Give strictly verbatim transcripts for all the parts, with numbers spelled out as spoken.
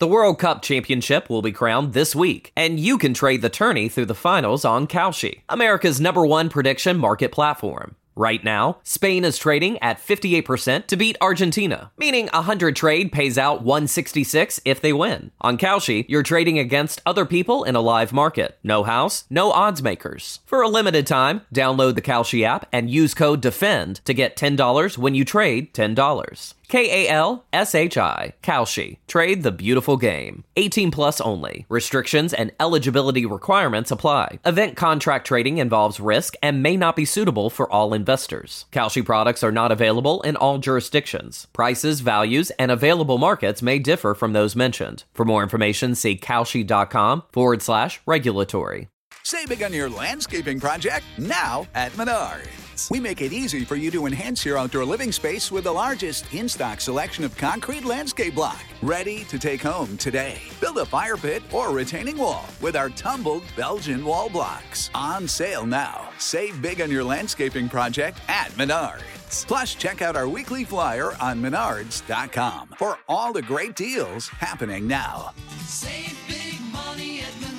The World Cup Championship will be crowned this week, and you can trade the tourney through the finals on Kalshi, America's number one prediction market platform. Right now, Spain is trading at fifty-eight percent to beat Argentina, meaning a one hundred trade pays out one sixty-six if they win. On Kalshi, you're trading against other people in a live market. No house, no odds makers. For a limited time, download the Kalshi app and use code DEFEND to get ten dollars when you trade ten dollars. K A L S H I, Kalshi. Trade the beautiful game. eighteen plus only. Restrictions and eligibility requirements apply. Event contract trading involves risk and may not be suitable for all investors. Kalshi products are not available in all jurisdictions. Prices, values, and available markets may differ from those mentioned. For more information, see kalshi.com forward slash regulatory. Save big on your landscaping project now at Menards. We make it easy for you to enhance your outdoor living space with the largest in-stock selection of concrete landscape block. Ready to take home today. Build a fire pit or retaining wall with our tumbled Belgian wall blocks. On sale now. Save big on your landscaping project at Menards. Plus, check out our weekly flyer on menards dot com for all the great deals happening now. Save big money at Menards.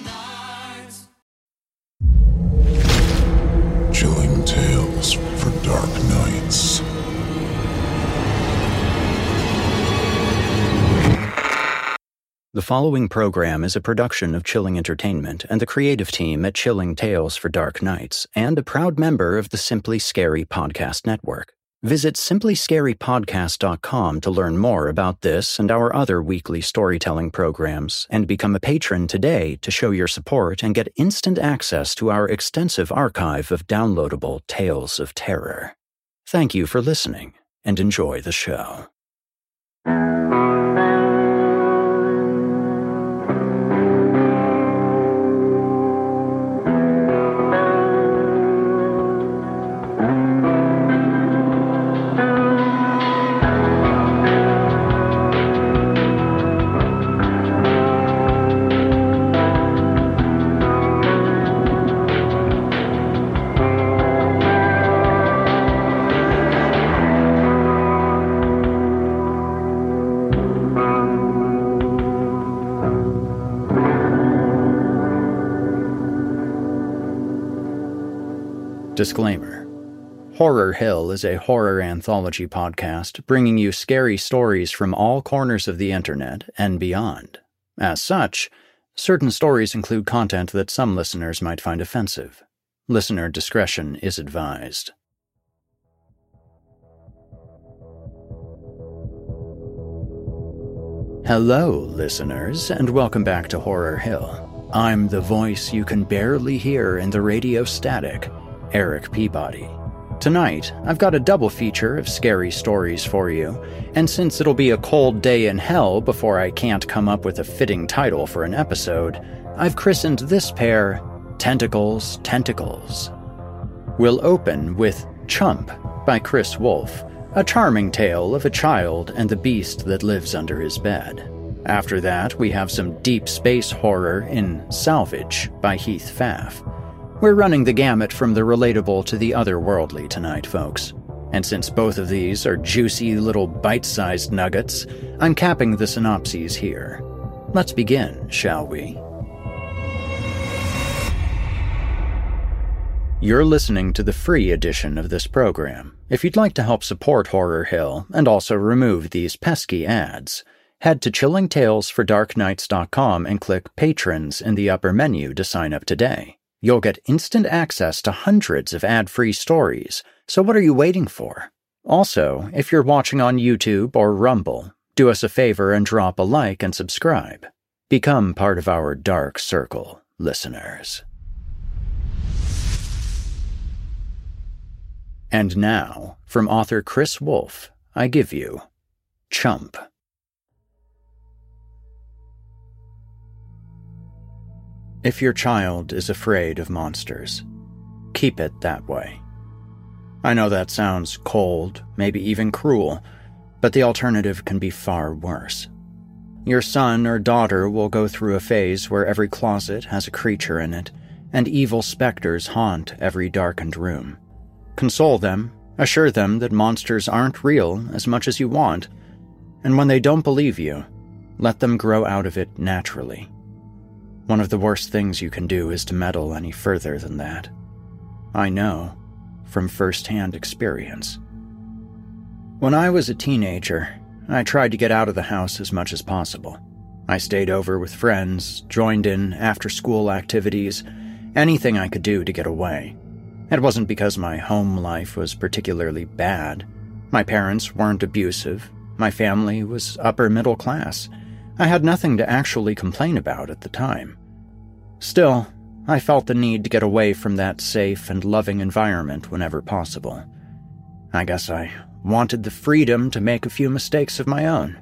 Chilling tales for dark nights. The following program is a production of Chilling Entertainment and the creative team at Chilling Tales for Dark Nights, and a proud member of the Simply Scary Podcast Network. Visit simply scary podcast dot com to learn more about this and our other weekly storytelling programs, and become a patron today to show your support and get instant access to our extensive archive of downloadable tales of terror. Thank you for listening, and enjoy the show. Disclaimer. Horror Hill is a horror anthology podcast bringing you scary stories from all corners of the internet and beyond. As such, certain stories include content that some listeners might find offensive. Listener discretion is advised. Hello, listeners, and welcome back to Horror Hill. I'm the voice you can barely hear in the radio static, Eric Peabody. Tonight, I've got a double feature of scary stories for you, and since it'll be a cold day in hell before I can't come up with a fitting title for an episode, I've christened this pair Tentacles, Tentacles. We'll open with Chump by Chris Wolfe, a charming tale of a child and the beast that lives under his bed. After that, we have some deep space horror in Salvage by Heath Pfaff. We're running the gamut from the relatable to the otherworldly tonight, folks. And since both of these are juicy little bite-sized nuggets, I'm capping the synopses here. Let's begin, shall we? You're listening to the free edition of this program. If you'd like to help support Horror Hill and also remove these pesky ads, head to chilling tales for dark nights dot com and click Patrons in the upper menu to sign up today. You'll get instant access to hundreds of ad-free stories, so what are you waiting for? Also, if you're watching on YouTube or Rumble, do us a favor and drop a like and subscribe. Become part of our dark circle, listeners. And now, from author Chris Wolfe, I give you Chump. If your child is afraid of monsters, keep it that way. I know that sounds cold, maybe even cruel, but the alternative can be far worse. Your son or daughter will go through a phase where every closet has a creature in it, and evil specters haunt every darkened room. Console them, assure them that monsters aren't real as much as you want, and when they don't believe you, let them grow out of it naturally. One of the worst things you can do is to meddle any further than that. I know from first-hand experience. When I was a teenager, I tried to get out of the house as much as possible. I stayed over with friends, joined in after-school activities, anything I could do to get away. It wasn't because my home life was particularly bad. My parents weren't abusive. My family was upper middle class. I had nothing to actually complain about at the time. Still, I felt the need to get away from that safe and loving environment whenever possible. I guess I wanted the freedom to make a few mistakes of my own.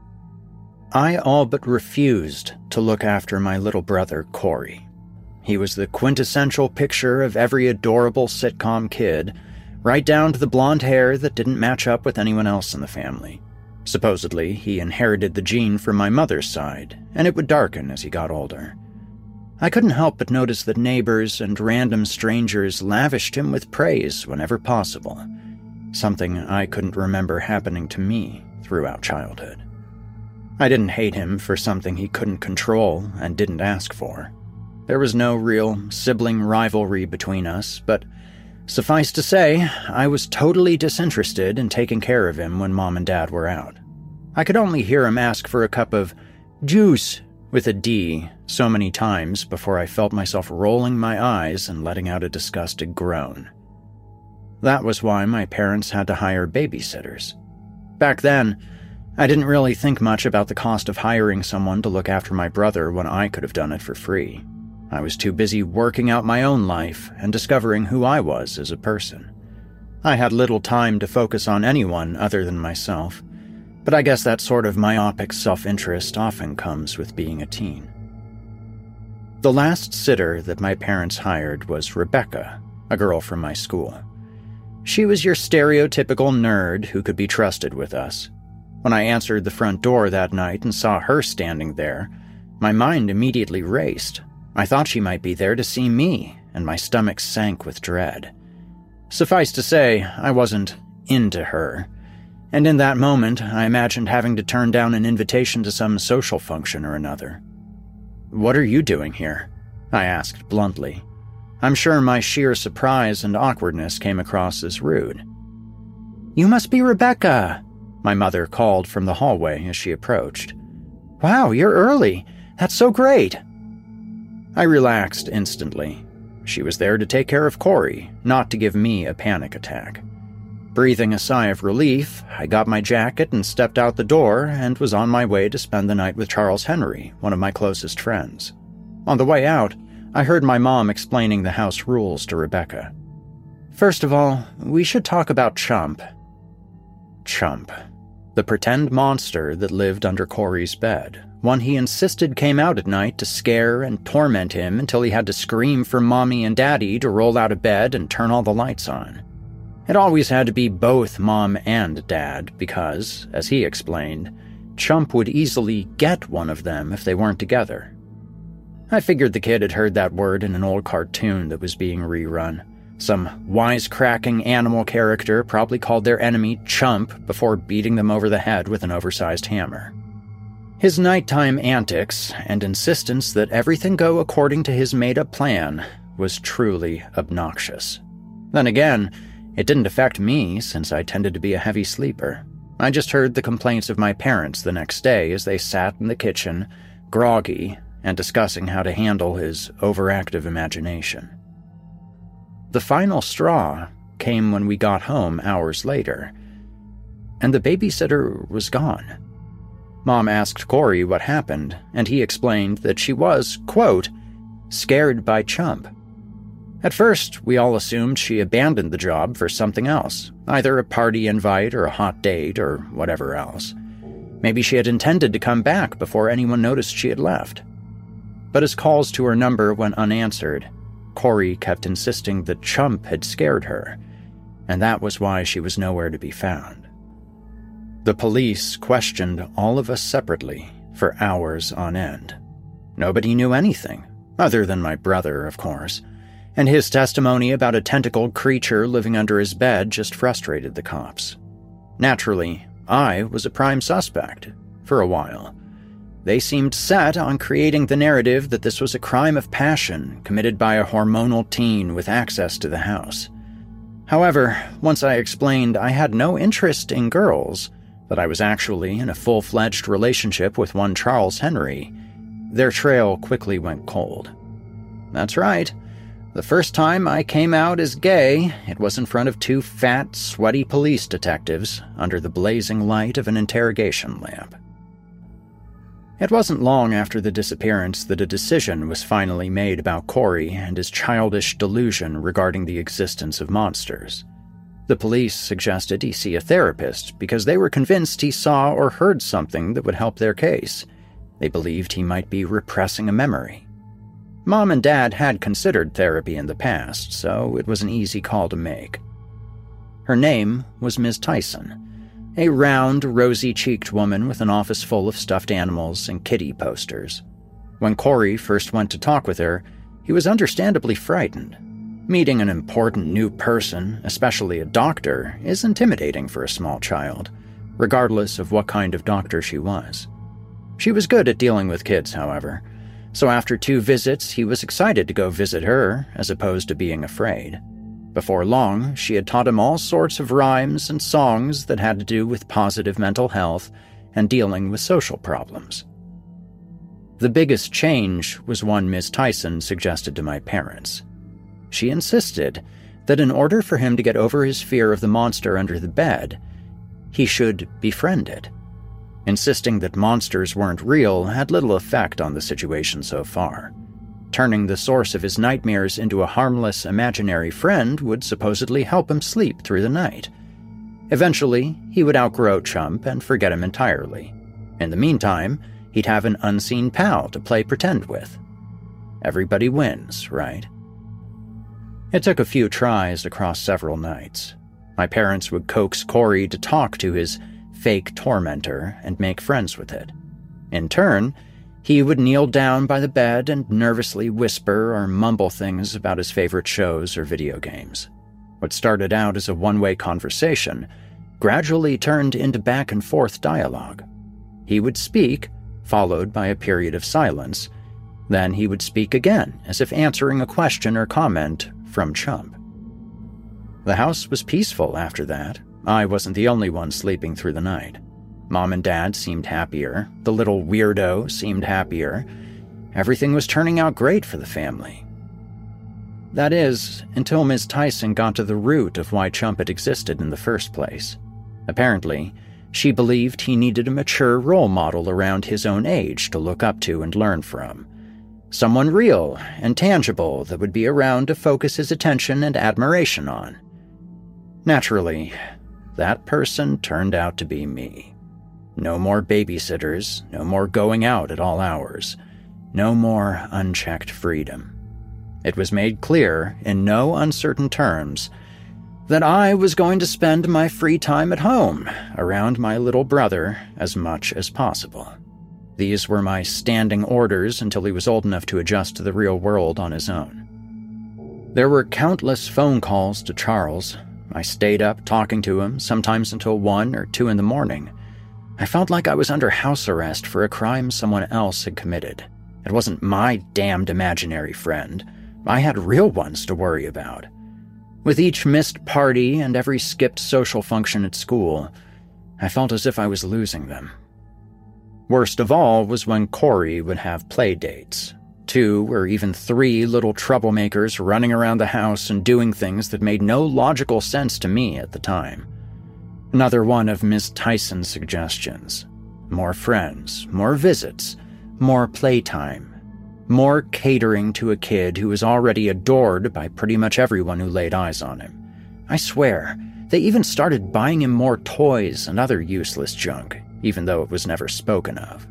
I all but refused to look after my little brother, Corey. He was the quintessential picture of every adorable sitcom kid, right down to the blonde hair that didn't match up with anyone else in the family. Supposedly, he inherited the gene from my mother's side, and it would darken as he got older. I couldn't help but notice that neighbors and random strangers lavished him with praise whenever possible, something I couldn't remember happening to me throughout childhood. I didn't hate him for something he couldn't control and didn't ask for. There was no real sibling rivalry between us, but suffice to say, I was totally disinterested in taking care of him when Mom and Dad were out. I could only hear him ask for a cup of juice with a D so many times before I felt myself rolling my eyes and letting out a disgusted groan. That was why my parents had to hire babysitters. Back then, I didn't really think much about the cost of hiring someone to look after my brother when I could have done it for free. I was too busy working out my own life and discovering who I was as a person. I had little time to focus on anyone other than myself, but I guess that sort of myopic self-interest often comes with being a teen. The last sitter that my parents hired was Rebecca, a girl from my school. She was your stereotypical nerd who could be trusted with us. When I answered the front door that night and saw her standing there, my mind immediately raced. I thought she might be there to see me, and my stomach sank with dread. Suffice to say, I wasn't into her, and in that moment I imagined having to turn down an invitation to some social function or another. "What are you doing here?" I asked bluntly. I'm sure my sheer surprise and awkwardness came across as rude. "You must be Rebecca," my mother called from the hallway as she approached. "Wow, you're early. That's so great." I relaxed instantly. She was there to take care of Corey, not to give me a panic attack. Breathing a sigh of relief, I got my jacket and stepped out the door and was on my way to spend the night with Charles Henry, one of my closest friends. On the way out, I heard my mom explaining the house rules to Rebecca. "First of all, we should talk about Chump." Chump. The pretend monster that lived under Corey's bed, one he insisted came out at night to scare and torment him until he had to scream for Mommy and Daddy to roll out of bed and turn all the lights on. It always had to be both Mom and Dad because, as he explained, Chump would easily get one of them if they weren't together. I figured the kid had heard that word in an old cartoon that was being rerun. Some wisecracking animal character probably called their enemy Chump before beating them over the head with an oversized hammer. His nighttime antics and insistence that everything go according to his made-up plan was truly obnoxious. Then again, it didn't affect me since I tended to be a heavy sleeper. I just heard the complaints of my parents the next day as they sat in the kitchen, groggy, and discussing how to handle his overactive imagination. The final straw came when we got home hours later, and the babysitter was gone. Mom asked Corey what happened, and he explained that she was, quote, scared by Chump. At first, we all assumed she abandoned the job for something else, either a party invite or a hot date or whatever else. Maybe she had intended to come back before anyone noticed she had left. But as calls to her number went unanswered, Corey kept insisting that Chump had scared her, and that was why she was nowhere to be found. The police questioned all of us separately for hours on end. Nobody knew anything, other than my brother, of course, and his testimony about a tentacled creature living under his bed just frustrated the cops. Naturally, I was a prime suspect, for a while. They seemed set on creating the narrative that this was a crime of passion committed by a hormonal teen with access to the house. However, once I explained I had no interest in girls, that I was actually in a full-fledged relationship with one Charles Henry, their trail quickly went cold. That's right. The first time I came out as gay, it was in front of two fat, sweaty police detectives under the blazing light of an interrogation lamp. It wasn't long after the disappearance that a decision was finally made about Corey and his childish delusion regarding the existence of monsters. The police suggested he see a therapist because they were convinced he saw or heard something that would help their case. They believed he might be repressing a memory. Mom and Dad had considered therapy in the past, so it was an easy call to make. Her name was Miz Tyson, a round, rosy-cheeked woman with an office full of stuffed animals and kitty posters. When Corey first went to talk with her, he was understandably frightened. Meeting an important new person, especially a doctor, is intimidating for a small child, regardless of what kind of doctor she was. She was good at dealing with kids, however, so after two visits, he was excited to go visit her, as opposed to being afraid. Before long, she had taught him all sorts of rhymes and songs that had to do with positive mental health and dealing with social problems. The biggest change was one Miz Tyson suggested to my parents. She insisted that in order for him to get over his fear of the monster under the bed, he should befriend it. Insisting that monsters weren't real had little effect on the situation so far. Turning the source of his nightmares into a harmless, imaginary friend would supposedly help him sleep through the night. Eventually, he would outgrow Chump and forget him entirely. In the meantime, he'd have an unseen pal to play pretend with. Everybody wins, right? It took a few tries across several nights. My parents would coax Corey to talk to his fake tormentor and make friends with it. In turn, he would kneel down by the bed and nervously whisper or mumble things about his favorite shows or video games. What started out as a one-way conversation gradually turned into back-and-forth dialogue. He would speak, followed by a period of silence. Then he would speak again, as if answering a question or comment from Chump. The house was peaceful after that. I wasn't the only one sleeping through the night. Mom and Dad seemed happier. The little weirdo seemed happier. Everything was turning out great for the family. That is, until Miz Tyson got to the root of why Chump had existed in the first place. Apparently, she believed he needed a mature role model around his own age to look up to and learn from. Someone real and tangible that would be around to focus his attention and admiration on. Naturally, that person turned out to be me. No more babysitters, no more going out at all hours, no more unchecked freedom. It was made clear, in no uncertain terms, that I was going to spend my free time at home, around my little brother, as much as possible. These were my standing orders until he was old enough to adjust to the real world on his own. There were countless phone calls to Charles. I stayed up talking to him, sometimes until one or two in the morning. I felt like I was under house arrest for a crime someone else had committed. It wasn't my damned imaginary friend. I had real ones to worry about. With each missed party and every skipped social function at school, I felt as if I was losing them. Worst of all was when Corey would have play dates. Two or even three little troublemakers running around the house and doing things that made no logical sense to me at the time. Another one of Miz Tyson's suggestions. More friends, more visits, more playtime, more catering to a kid who was already adored by pretty much everyone who laid eyes on him. I swear, they even started buying him more toys and other useless junk, even though it was never spoken of.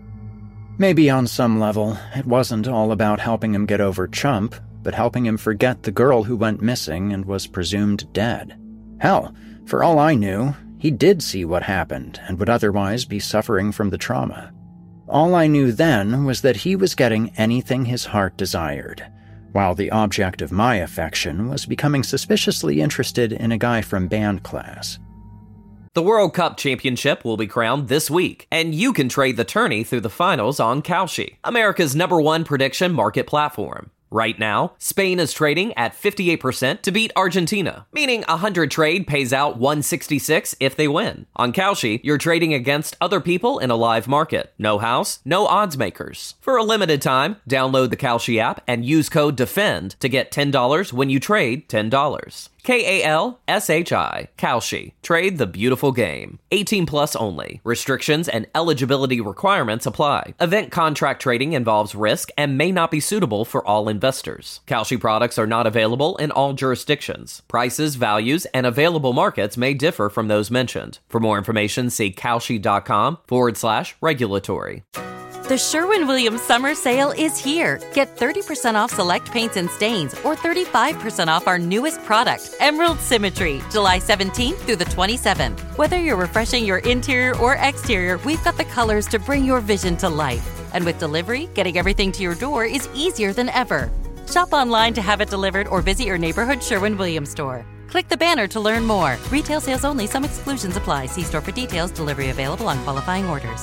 Maybe on some level, it wasn't all about helping him get over Chump, but helping him forget the girl who went missing and was presumed dead. Hell, for all I knew, he did see what happened and would otherwise be suffering from the trauma. All I knew then was that he was getting anything his heart desired, while the object of my affection was becoming suspiciously interested in a guy from band class. The World Cup Championship will be crowned this week, and you can trade the tourney through the finals on Kalshi, America's number one prediction market platform. Right now, Spain is trading at fifty-eight percent to beat Argentina, meaning a one hundred trade pays out one hundred sixty-six if they win. On Kalshi, you're trading against other people in a live market. No house, no odds makers. For a limited time, download the Kalshi app and use code DEFEND to get ten dollars when you trade ten dollars. K A L S H I, Kalshi. Trade the beautiful game. eighteen plus only. Restrictions and eligibility requirements apply. Event contract trading involves risk and may not be suitable for all investors. Kalshi products are not available in all jurisdictions. Prices, values, and available markets may differ from those mentioned. For more information, see kalshi.com forward slash regulatory. The Sherwin-Williams Summer Sale is here. Get thirty percent off select paints and stains or thirty-five percent off our newest product, Emerald Symmetry, July seventeenth through the twenty-seventh. Whether you're refreshing your interior or exterior, we've got the colors to bring your vision to life. And with delivery, getting everything to your door is easier than ever. Shop online to have it delivered or visit your neighborhood Sherwin-Williams store. Click the banner to learn more. Retail sales only. Some exclusions apply. See store for details. Delivery available on qualifying orders.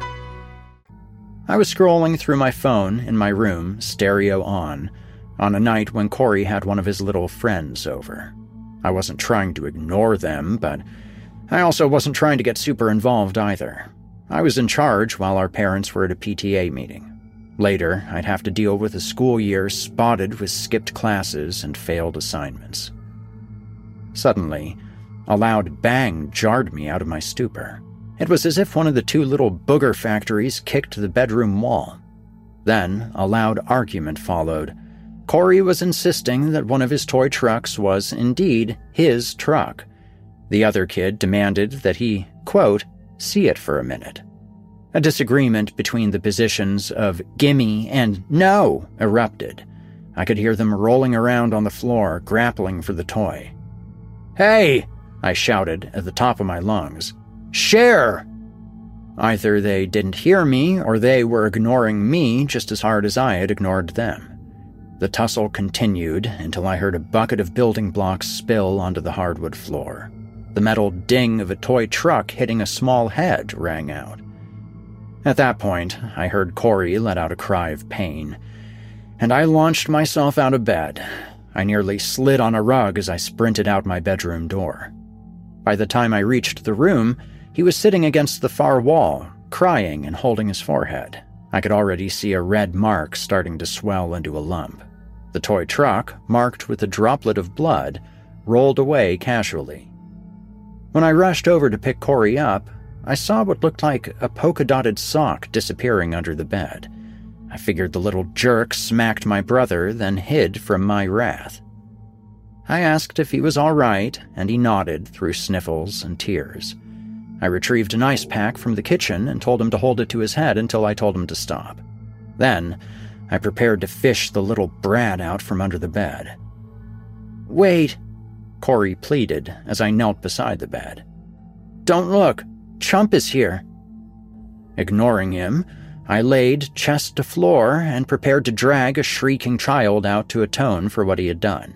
I was scrolling through my phone in my room, stereo on, on a night when Corey had one of his little friends over. I wasn't trying to ignore them, but I also wasn't trying to get super involved either. I was in charge while our parents were at a P T A meeting. Later, I'd have to deal with a school year spotted with skipped classes and failed assignments. Suddenly, a loud bang jarred me out of my stupor. It was as if one of the two little booger factories kicked the bedroom wall. Then, a loud argument followed. Corey was insisting that one of his toy trucks was, indeed, his truck. The other kid demanded that he, quote, see it for a minute. A disagreement between the positions of gimme and no erupted. I could hear them rolling around on the floor, grappling for the toy. Hey! I shouted at the top of my lungs. Share! Either they didn't hear me, or they were ignoring me just as hard as I had ignored them. The tussle continued until I heard a bucket of building blocks spill onto the hardwood floor. The metal ding of a toy truck hitting a small head rang out. At that point, I heard Corey let out a cry of pain, and I launched myself out of bed. I nearly slid on a rug as I sprinted out my bedroom door. By the time I reached the room, he was sitting against the far wall, crying and holding his forehead. I could already see a red mark starting to swell into a lump. The toy truck, marked with a droplet of blood, rolled away casually. When I rushed over to pick Corey up, I saw what looked like a polka-dotted sock disappearing under the bed. I figured the little jerk smacked my brother, then hid from my wrath. I asked if he was all right, and he nodded through sniffles and tears. I retrieved an ice pack from the kitchen and told him to hold it to his head until I told him to stop. Then, I prepared to fish the little brat out from under the bed. Wait, Corey pleaded as I knelt beside the bed. Don't look, Chump is here. Ignoring him, I laid chest to floor and prepared to drag a shrieking child out to atone for what he had done.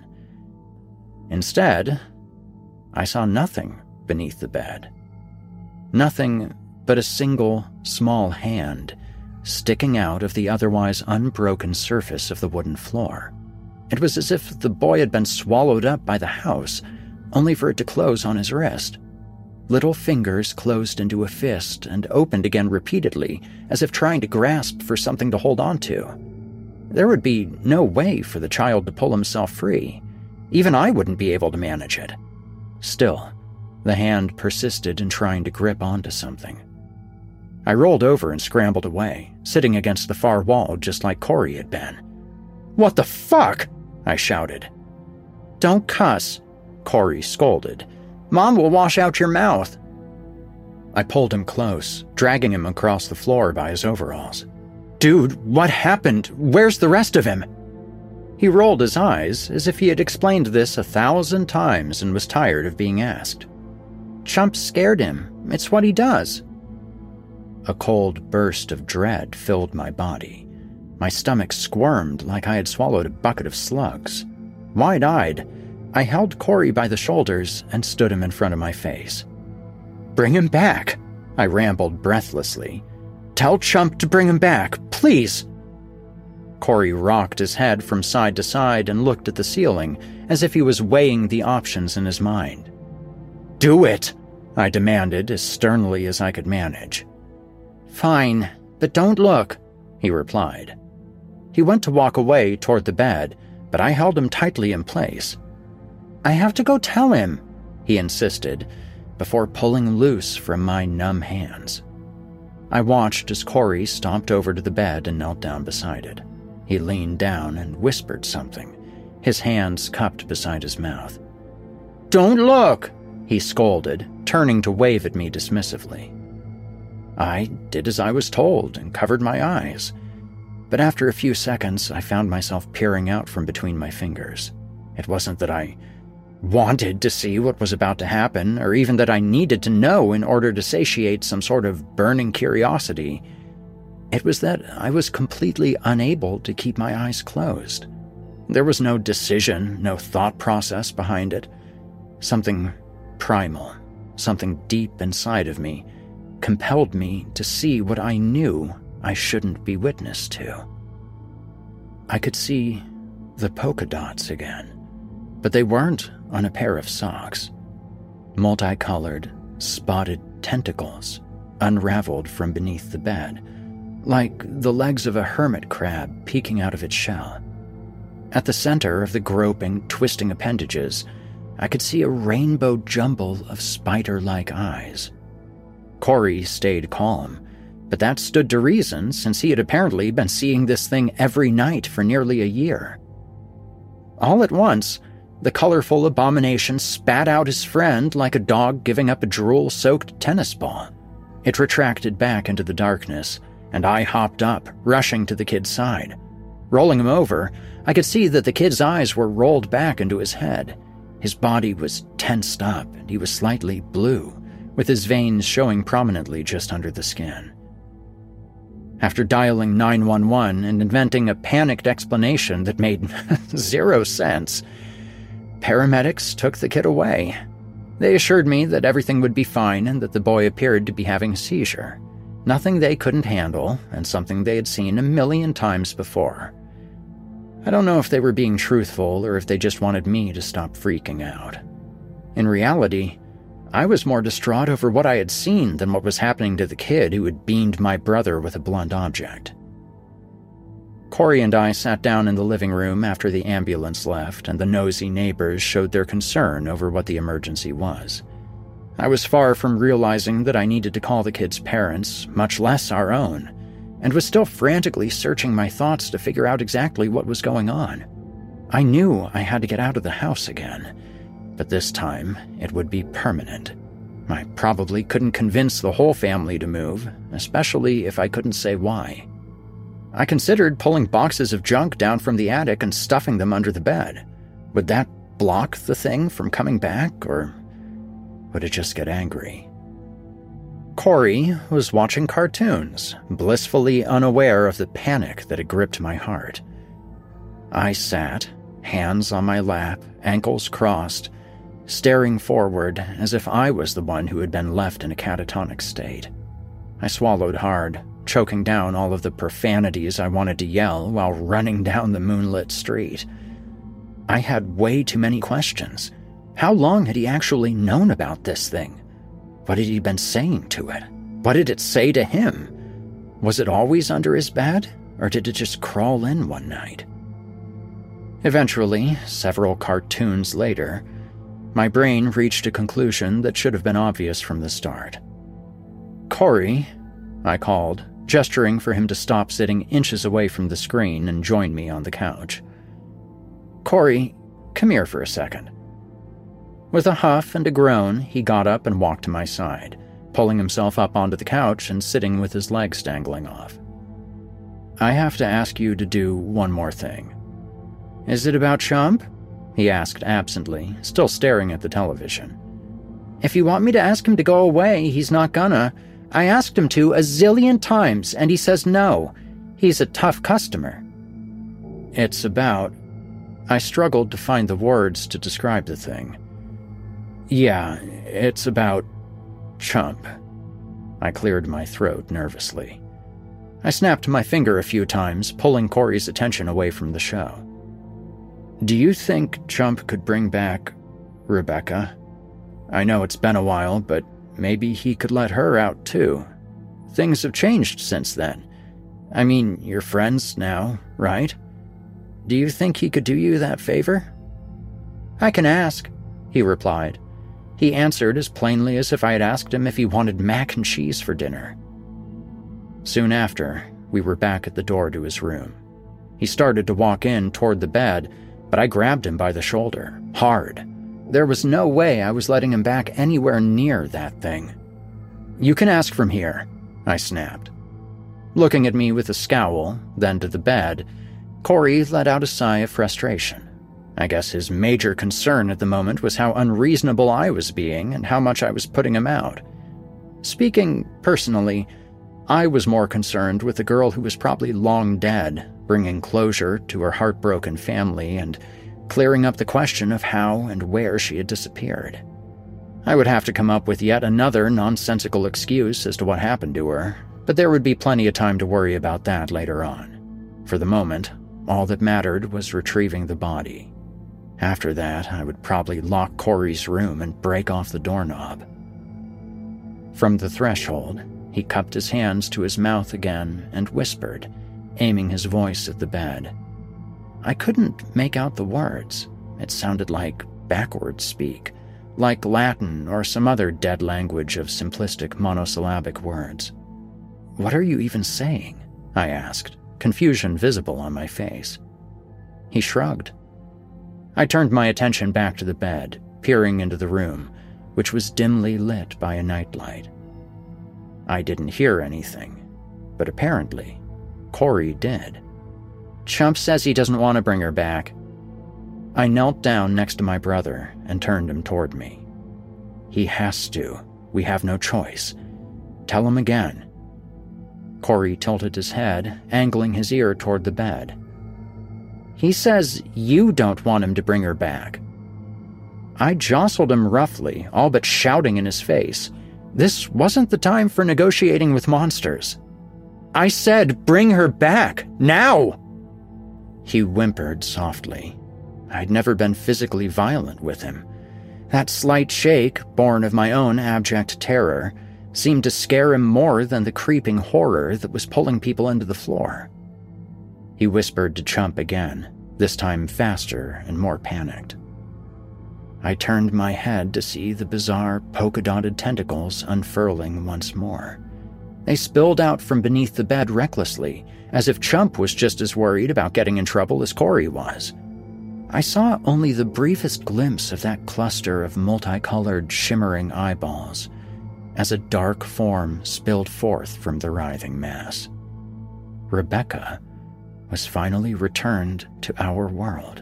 Instead, I saw nothing beneath the bed. Nothing but a single, small hand sticking out of the otherwise unbroken surface of the wooden floor. It was as if the boy had been swallowed up by the house, only for it to close on his wrist. Little fingers closed into a fist and opened again repeatedly, as if trying to grasp for something to hold on to. There would be no way for the child to pull himself free. Even I wouldn't be able to manage it. Still, the hand persisted in trying to grip onto something. I rolled over and scrambled away, sitting against the far wall just like Corey had been. "What the fuck?" I shouted. "Don't cuss," Corey scolded. "Mom will wash out your mouth." I pulled him close, dragging him across the floor by his overalls. "Dude, what happened? Where's the rest of him?" He rolled his eyes as if he had explained this a thousand times and was tired of being asked. "Chump scared him. It's what he does." A cold burst of dread filled my body. My stomach squirmed like I had swallowed a bucket of slugs. Wide-eyed, I held Corey by the shoulders and stood him in front of my face. Bring him back, I rambled breathlessly. Tell Chump to bring him back, please. Corey rocked his head from side to side and looked at the ceiling as if he was weighing the options in his mind. Do it, I demanded as sternly as I could manage. Fine, but don't look, he replied. He went to walk away toward the bed, but I held him tightly in place. I have to go tell him, he insisted, before pulling loose from my numb hands. I watched as Corey stomped over to the bed and knelt down beside it. He leaned down and whispered something, his hands cupped beside his mouth. Don't look, he scolded, turning to wave at me dismissively. I did as I was told and covered my eyes, but after a few seconds I found myself peering out from between my fingers. It wasn't that I wanted to see what was about to happen, or even that I needed to know in order to satiate some sort of burning curiosity. It was that I was completely unable to keep my eyes closed. There was no decision, no thought process behind it. Something primal, something deep inside of me, compelled me to see what I knew I shouldn't be witness to. I could see the polka dots again, but they weren't on a pair of socks. Multicolored, spotted tentacles unraveled from beneath the bed, like the legs of a hermit crab peeking out of its shell. At the center of the groping, twisting appendages, I could see a rainbow jumble of spider-like eyes. Corey stayed calm, but that stood to reason since he had apparently been seeing this thing every night for nearly a year. All at once, the colorful abomination spat out his friend like a dog giving up a drool-soaked tennis ball. It retracted back into the darkness, and I hopped up, rushing to the kid's side. Rolling him over, I could see that the kid's eyes were rolled back into his head. His body was tensed up, and he was slightly blue, with his veins showing prominently just under the skin. After dialing nine one one and inventing a panicked explanation that made zero sense, paramedics took the kid away. They assured me that everything would be fine and that the boy appeared to be having a seizure. Nothing they couldn't handle, and something they had seen a million times before. I don't know if they were being truthful or if they just wanted me to stop freaking out. In reality, I was more distraught over what I had seen than what was happening to the kid who had beamed my brother with a blunt object. Corey and I sat down in the living room after the ambulance left and the nosy neighbors showed their concern over what the emergency was. I was far from realizing that I needed to call the kid's parents, much less our own, and was still frantically searching my thoughts to figure out exactly what was going on. I knew I had to get out of the house again, but this time it would be permanent. I probably couldn't convince the whole family to move, especially if I couldn't say why. I considered pulling boxes of junk down from the attic and stuffing them under the bed. Would that block the thing from coming back, or would it just get angry? Corey was watching cartoons, blissfully unaware of the panic that had gripped my heart. I sat, hands on my lap, ankles crossed, staring forward as if I was the one who had been left in a catatonic state. I swallowed hard, choking down all of the profanities I wanted to yell while running down the moonlit street. I had way too many questions. How long had he actually known about this thing? What had he been saying to it? What did it say to him? Was it always under his bed, or did it just crawl in one night? Eventually, several cartoons later, my brain reached a conclusion that should have been obvious from the start. Corey, I called, gesturing for him to stop sitting inches away from the screen and join me on the couch. Corey, come here for a second. With a huff and a groan, he got up and walked to my side, pulling himself up onto the couch and sitting with his legs dangling off. I have to ask you to do one more thing. Is it about Chump? He asked absently, still staring at the television. If you want me to ask him to go away, he's not gonna. I asked him to a zillion times, and he says no. He's a tough customer. It's about... I struggled to find the words to describe the thing. Yeah, it's about... Chump. I cleared my throat nervously. I snapped my finger a few times, pulling Corey's attention away from the show. Do you think Chump could bring back Rebecca? I know it's been a while, but maybe he could let her out too. Things have changed since then. I mean, you're friends now, right? Do you think he could do you that favor? I can ask, he replied. He answered as plainly as if I had asked him if he wanted mac and cheese for dinner. Soon after, we were back at the door to his room. He started to walk in toward the bed, but I grabbed him by the shoulder, hard. There was no way I was letting him back anywhere near that thing. You can ask from here, I snapped. Looking at me with a scowl, then to the bed, Corey let out a sigh of frustration. I guess his major concern at the moment was how unreasonable I was being and how much I was putting him out. Speaking personally, I was more concerned with the girl who was probably long dead, bringing closure to her heartbroken family and clearing up the question of how and where she had disappeared. I would have to come up with yet another nonsensical excuse as to what happened to her, but there would be plenty of time to worry about that later on. For the moment, all that mattered was retrieving the body. After that, I would probably lock Corey's room and break off the doorknob. From the threshold, he cupped his hands to his mouth again and whispered, aiming his voice at the bed. I couldn't make out the words. It sounded like backward speak, like Latin or some other dead language of simplistic monosyllabic words. What are you even saying? I asked, confusion visible on my face. He shrugged. I turned my attention back to the bed, peering into the room, which was dimly lit by a nightlight. I didn't hear anything, but apparently, Corey did. Chump says he doesn't want to bring her back. I knelt down next to my brother and turned him toward me. He has to. We have no choice. Tell him again. Corey tilted his head, angling his ear toward the bed. He says you don't want him to bring her back. I jostled him roughly, all but shouting in his face. This wasn't the time for negotiating with monsters. I said bring her back, now! He whimpered softly. I'd never been physically violent with him. That slight shake, born of my own abject terror, seemed to scare him more than the creeping horror that was pulling people into the floor. He whispered to Chump again, this time faster and more panicked. I turned my head to see the bizarre polka-dotted tentacles unfurling once more. They spilled out from beneath the bed recklessly, as if Chump was just as worried about getting in trouble as Corey was. I saw only the briefest glimpse of that cluster of multicolored, shimmering eyeballs, as a dark form spilled forth from the writhing mass. Rebecca was finally returned to our world.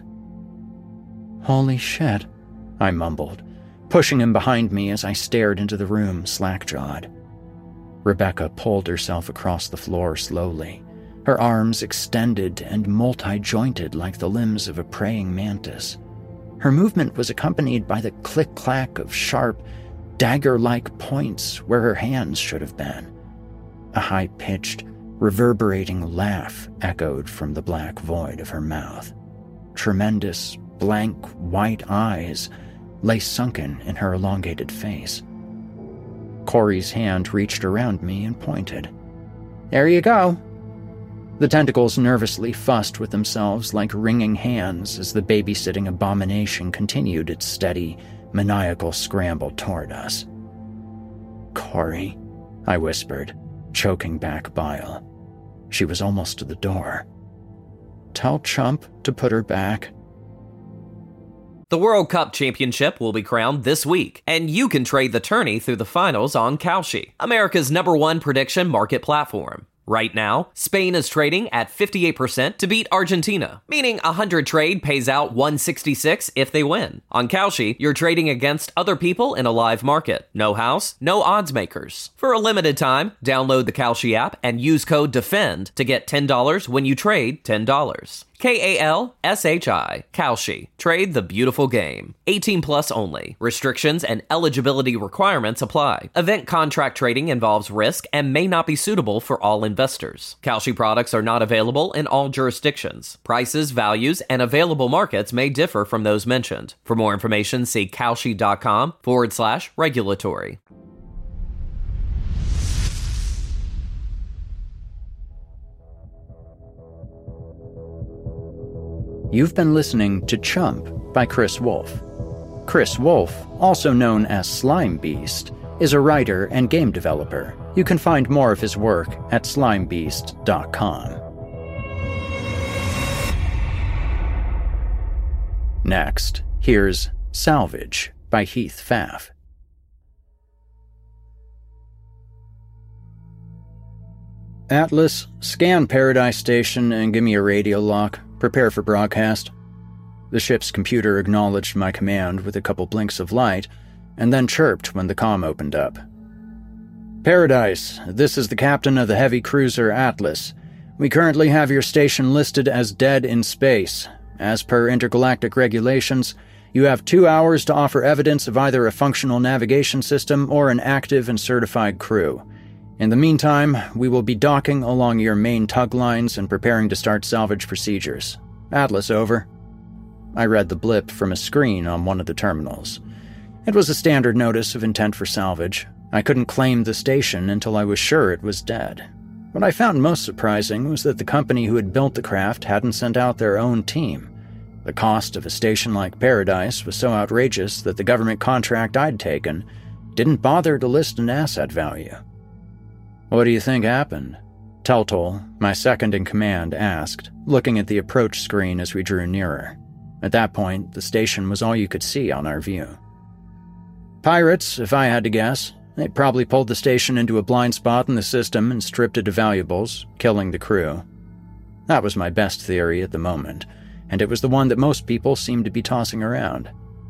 Holy shit, I mumbled, pushing him behind me as I stared into the room slack-jawed. Rebecca pulled herself across the floor slowly, her arms extended and multi-jointed like the limbs of a praying mantis. Her movement was accompanied by the click-clack of sharp, dagger-like points where her hands should have been. A high-pitched, reverberating laugh echoed from the black void of her mouth. Tremendous, blank, white eyes lay sunken in her elongated face. Corey's hand reached around me and pointed. There you go. The tentacles nervously fussed with themselves like wringing hands as the babysitting abomination continued its steady, maniacal scramble toward us. Corey, I whispered, choking back bile. She was almost to the door. Tell Chump to put her back. The World Cup Championship will be crowned this week, and you can trade the tourney through the finals on Kalshi, America's number one prediction market platform. Right now, Spain is trading at fifty-eight percent to beat Argentina, meaning a one hundred trade pays out one sixty-six if they win. On Kalshi, you're trading against other people in a live market. No house, no odds makers. For a limited time, download the Kalshi app and use code DEFEND to get ten dollars when you trade ten dollars. K A L S H I, Kalshi. Trade the beautiful game. eighteen plus only. Restrictions and eligibility requirements apply. Event contract trading involves risk and may not be suitable for all investors. Kalshi products are not available in all jurisdictions. Prices, values, and available markets may differ from those mentioned. For more information, see kalshi.com forward slash regulatory. You've been listening to Chump by Chris Wolf. Chris Wolf, also known as Slime Beast, is a writer and game developer. You can find more of his work at slime beast dot com. Next, here's Salvage by Heath Pfaff. Atlas, scan Paradise Station and give me a radio lock. Prepare for broadcast. The ship's computer acknowledged my command with a couple blinks of light, and then chirped when the comm opened up. Paradise, this is the captain of the heavy cruiser Atlas. We currently have your station listed as dead in space. As per intergalactic regulations, you have two hours to offer evidence of either a functional navigation system or an active and certified crew. In the meantime, we will be docking along your main tug lines and preparing to start salvage procedures. Atlas, over. I read the blip from a screen on one of the terminals. It was a standard notice of intent for salvage. I couldn't claim the station until I was sure it was dead. What I found most surprising was that the company who had built the craft hadn't sent out their own team. The cost of a station like Paradise was so outrageous that the government contract I'd taken didn't bother to list an asset value. What do you think happened? Teltol, my second-in-command, asked, looking at the approach screen as we drew nearer. At that point, the station was all you could see on our view. Pirates, if I had to guess. They probably pulled the station into a blind spot in the system and stripped it of valuables, killing the crew. That was my best theory at the moment, and it was the one that most people seemed to be tossing around.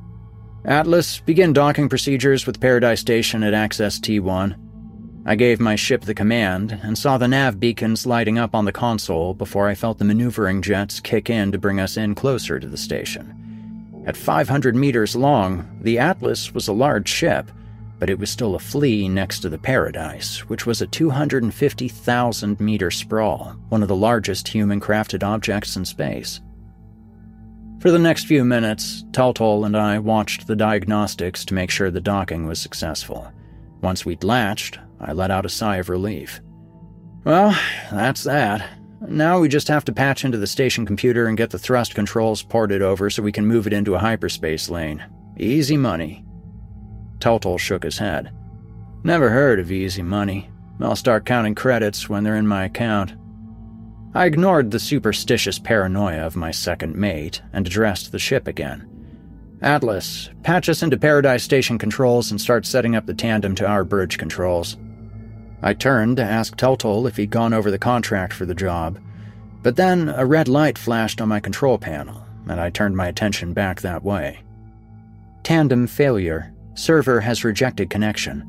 Atlas, begin docking procedures with Paradise Station at Access T one. I gave my ship the command and saw the nav beacons lighting up on the console before I felt the maneuvering jets kick in to bring us in closer to the station. At five hundred meters long, the Atlas was a large ship, but it was still a flea next to the Paradise, which was a two hundred fifty thousand meter sprawl, one of the largest human-crafted objects in space. For the next few minutes, Teltol and I watched the diagnostics to make sure the docking was successful. Once we'd latched, I let out a sigh of relief. Well, that's that. Now we just have to patch into the station computer and get the thrust controls ported over so we can move it into a hyperspace lane. Easy money. Teltol shook his head. Never heard of easy money. I'll start counting credits when they're in my account. I ignored the superstitious paranoia of my second mate and addressed the ship again. Atlas, patch us into Paradise Station controls and start setting up the tandem to our bridge controls. I turned to ask Teltol if he'd gone over the contract for the job, but then a red light flashed on my control panel, and I turned my attention back that way. Tandem failure. Server has rejected connection.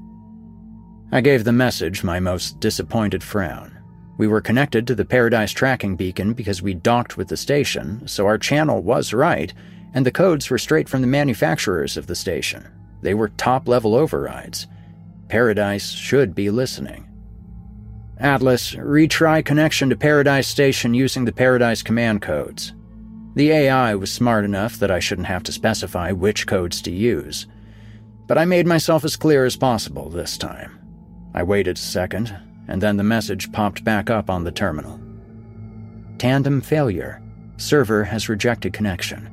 I gave the message my most disappointed frown. We were connected to the Paradise tracking beacon because we docked with the station, so our channel was right, and the codes were straight from the manufacturers of the station. They were top-level overrides. Paradise should be listening. Atlas, retry connection to Paradise Station using the Paradise command codes. The A I was smart enough that I shouldn't have to specify which codes to use. But I made myself as clear as possible this time. I waited a second, and then the message popped back up on the terminal. Tandem failure. Server has rejected connection.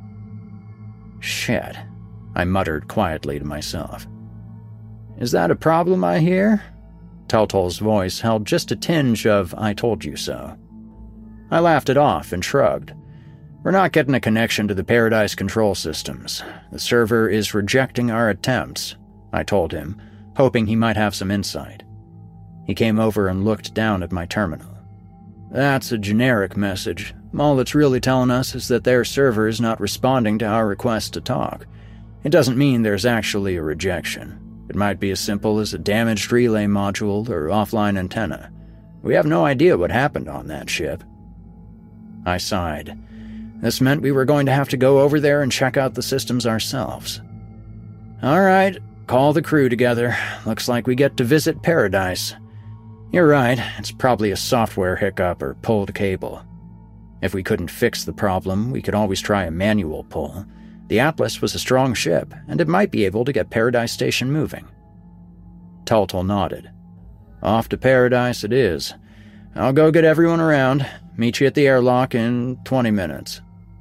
Shit, I muttered quietly to myself. Is that a problem I hear? Teltol's voice held just a tinge of I told you so. I laughed it off and shrugged. We're not getting a connection to the Paradise control systems. The server is rejecting our attempts, I told him, hoping he might have some insight. He came over and looked down at my terminal. That's a generic message. All it's really telling us is that their server is not responding to our request to talk. It doesn't mean there's actually a rejection. It might be as simple as a damaged relay module or offline antenna. We have no idea what happened on that ship. I sighed. This meant we were going to have to go over there and check out the systems ourselves. All right, call the crew together. Looks like we get to visit Paradise. You're right, it's probably a software hiccup or pulled cable. If we couldn't fix the problem, we could always try a manual pull. The Atlas was a strong ship, and it might be able to get Paradise Station moving. Taltal nodded. Off to Paradise it is. I'll go get everyone around. Meet you at the airlock in twenty minutes.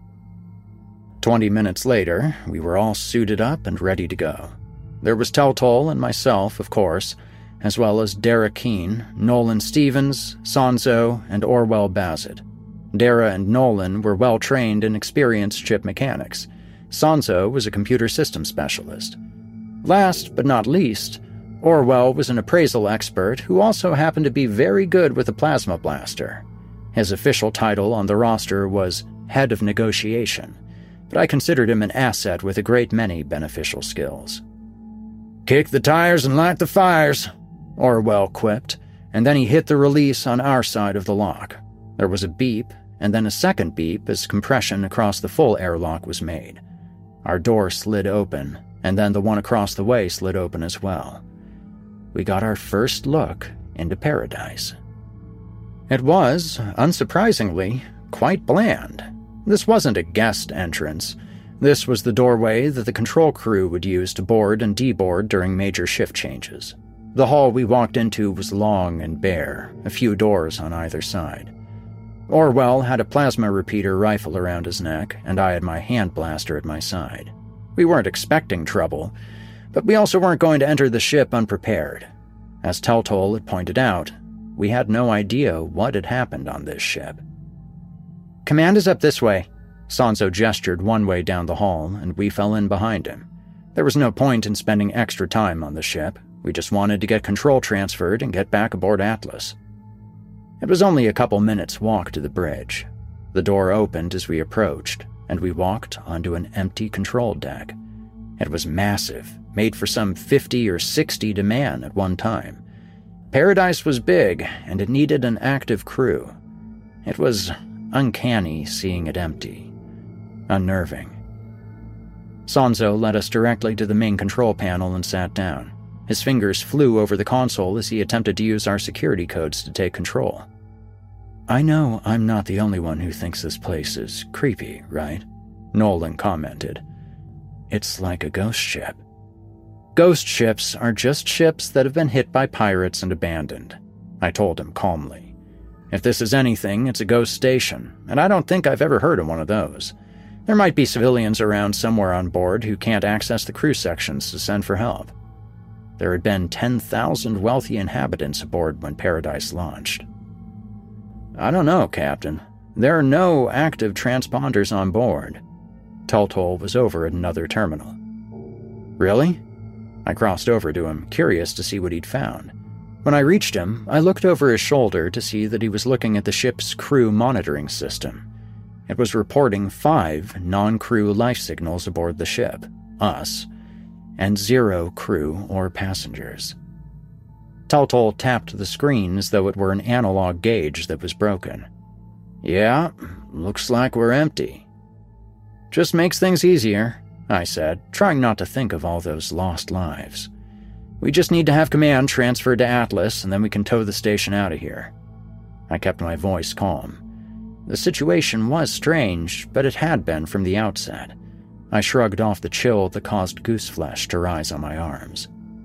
Twenty minutes later, we were all suited up and ready to go. There was Taltal and myself, of course, as well as Dara Keene, Nolan Stevens, Sanso, and Orwell Bassett. Dara and Nolan were well-trained and experienced ship mechanics. Sanso was a computer system specialist. Last but not least, Orwell was an appraisal expert who also happened to be very good with a plasma blaster. His official title on the roster was Head of Negotiation, but I considered him an asset with a great many beneficial skills. "Kick the tires and light the fires," Orwell quipped, and then he hit the release on our side of the lock. There was a beep, and then a second beep as compression across the full airlock was made. Our door slid open, and then the one across the way slid open as well. We got our first look into Paradise. It was, unsurprisingly, quite bland. This wasn't a guest entrance. This was the doorway that the control crew would use to board and deboard during major shift changes. The hall we walked into was long and bare, a few doors on either side. Orwell had a plasma repeater rifle around his neck, and I had my hand blaster at my side. We weren't expecting trouble, but we also weren't going to enter the ship unprepared. As Taltal had pointed out, we had no idea what had happened on this ship. "Command is up this way." Sanso gestured one way down the hall, and we fell in behind him. There was no point in spending extra time on the ship. We just wanted to get control transferred and get back aboard Atlas. It was only a couple minutes' walk to the bridge. The door opened as we approached, and we walked onto an empty control deck. It was massive, made for some fifty or sixty to man at one time. Paradise was big, and it needed an active crew. It was uncanny seeing it empty. Unnerving. Sanso led us directly to the main control panel and sat down. His fingers flew over the console as he attempted to use our security codes to take control. "I know I'm not the only one who thinks this place is creepy, right?" Nolan commented. "It's like a ghost ship." "Ghost ships are just ships that have been hit by pirates and abandoned," I told him calmly. "If this is anything, it's a ghost station, and I don't think I've ever heard of one of those. There might be civilians around somewhere on board who can't access the crew sections to send for help." There had been ten thousand wealthy inhabitants aboard when Paradise launched. "I don't know, Captain. There are no active transponders on board." Taltal was over at another terminal. "Really?" I crossed over to him, curious to see what he'd found. When I reached him, I looked over his shoulder to see that he was looking at the ship's crew monitoring system. It was reporting five non-crew life signals aboard the ship, us, and zero crew or passengers. Taltal tapped the screen as though it were an analog gauge that was broken. "Yeah, looks like we're empty." "Just makes things easier," I said, trying not to think of all those lost lives. "We just need to have command transferred to Atlas, and then we can tow the station out of here." I kept my voice calm. The situation was strange, but it had been from the outset. I shrugged off the chill that caused goose flesh to rise on my arms.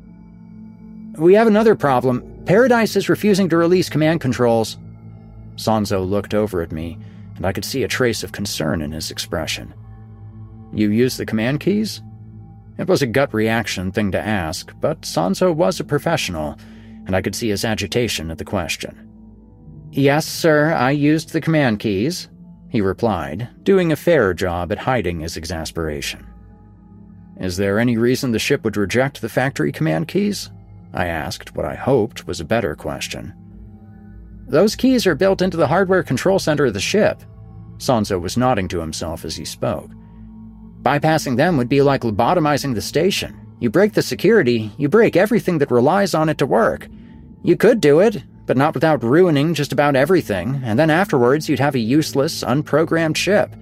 "We have another problem. Paradise is refusing to release command controls." Sanso looked over at me, and I could see a trace of concern in his expression. "You use the command keys?" It was a gut reaction thing to ask, but Sanso was a professional, and I could see his agitation at the question. "Yes, sir, I used the command keys," he replied, doing a fair job at hiding his exasperation. "Is there any reason the ship would reject the factory command keys?" I asked what I hoped was a better question. "Those keys are built into the hardware control center of the ship." Sanso was nodding to himself as he spoke. "Bypassing them would be like lobotomizing the station. You break the security, you break everything that relies on it to work. You could do it, but not without ruining just about everything, and then afterwards you'd have a useless, unprogrammed ship.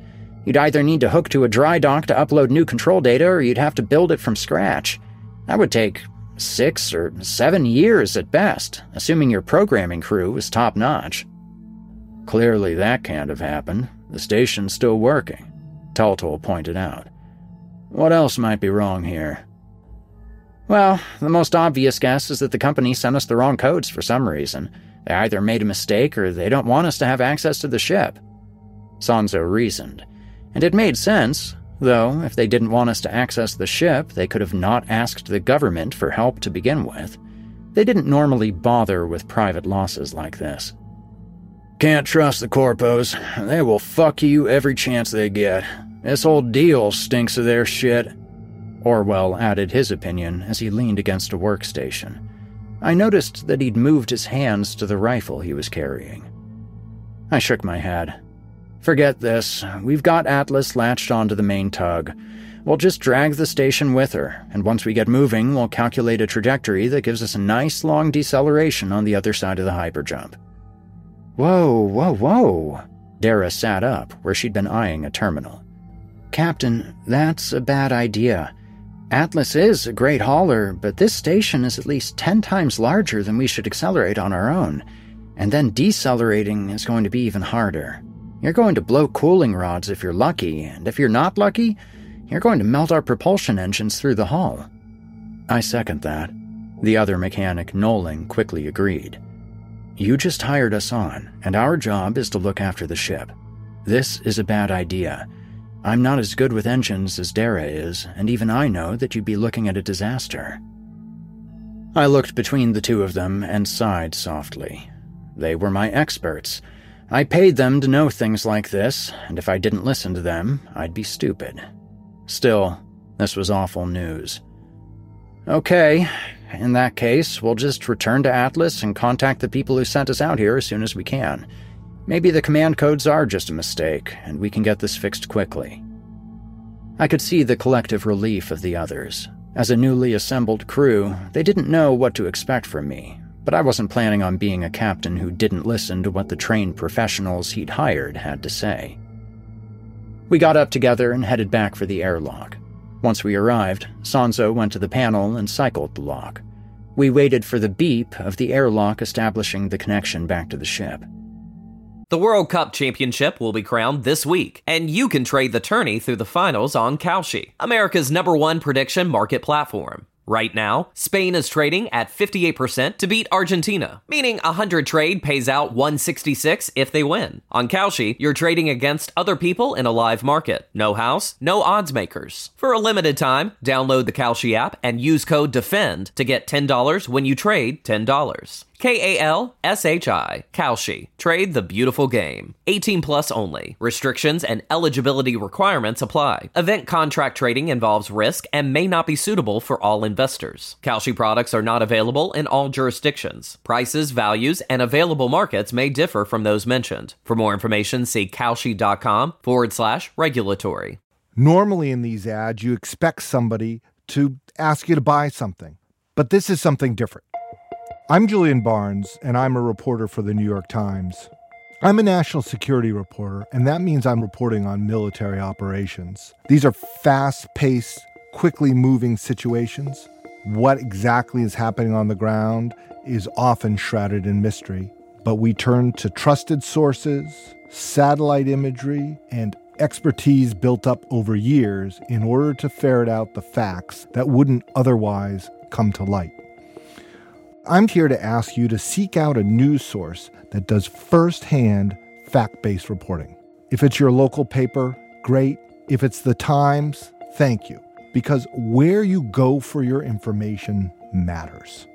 You'd either need to hook to a dry dock to upload new control data, or you'd have to build it from scratch. That would take six or seven years at best, assuming your programming crew was top-notch. Clearly that can't have happened. The station's still working, Taltol pointed out. What else might be wrong here? Well, the most obvious guess is that the company sent us the wrong codes for some reason. They either made a mistake or they don't want us to have access to the ship. Sanzo reasoned. And it made sense. Though, if they didn't want us to access the ship, they could have not asked the government for help to begin with. They didn't normally bother with private losses like this. Can't trust the corpos. They will fuck you every chance they get. This whole deal stinks of their shit. Orwell added his opinion as he leaned against a workstation. I noticed that he'd moved his hands to the rifle he was carrying. I shook my head. Forget this. We've got Atlas latched onto the main tug. We'll just drag the station with her, and once we get moving, we'll calculate a trajectory that gives us a nice long deceleration on the other side of the hyperjump. Whoa, whoa, whoa. Dara sat up where she'd been eyeing a terminal. Captain, that's a bad idea. Atlas is a great hauler, but this station is at least ten times larger than we should accelerate on our own, and then decelerating is going to be even harder. You're going to blow cooling rods if you're lucky, and if you're not lucky, you're going to melt our propulsion engines through the hull. I second that. The other mechanic, Nolan, quickly agreed. You just hired us on, and our job is to look after the ship. This is a bad idea. I'm not as good with engines as Dara is, and even I know that you'd be looking at a disaster. I looked between the two of them and sighed softly. They were my experts. I paid them to know things like this, and if I didn't listen to them, I'd be stupid. Still, this was awful news. Okay, in that case, we'll just return to Atlas and contact the people who sent us out here as soon as we can. Maybe the command codes are just a mistake, and we can get this fixed quickly. I could see the collective relief of the others. As a newly assembled crew, they didn't know what to expect from me, but I wasn't planning on being a captain who didn't listen to what the trained professionals he'd hired had to say. We got up together and headed back for the airlock. Once we arrived, Sanzo went to the panel and cycled the lock. We waited for the beep of the airlock establishing the connection back to the ship. The World Cup Championship will be crowned this week, and you can trade the tourney through the finals on Kalshi, America's number one prediction market platform. Right now, Spain is trading at fifty-eight percent to beat Argentina, meaning a one hundred trade pays out one sixty-six if they win. On Kalshi, you're trading against other people in a live market. No house, no odds makers. For a limited time, download the Kalshi app and use code DEFEND to get ten dollars when you trade ten dollars. K A L S H I, Kalshi. Trade the beautiful game. eighteen plus only. Restrictions and eligibility requirements apply. Event contract trading involves risk and may not be suitable for all investors. Kalshi products are not available in all jurisdictions. Prices, values, and available markets may differ from those mentioned. For more information, see kalshi.com forward slash regulatory. Normally in these ads, you expect somebody to ask you to buy something, but this is something different. I'm Julian Barnes, and I'm a reporter for the New York Times. I'm a national security reporter, and that means I'm reporting on military operations. These are fast-paced, quickly moving situations. What exactly is happening on the ground is often shrouded in mystery, but we turn to trusted sources, satellite imagery, and expertise built up over years in order to ferret out the facts that wouldn't otherwise come to light. I'm here to ask you to seek out a news source that does firsthand fact-based reporting. If it's your local paper, great. If it's the Times, thank you. Because where you go for your information matters.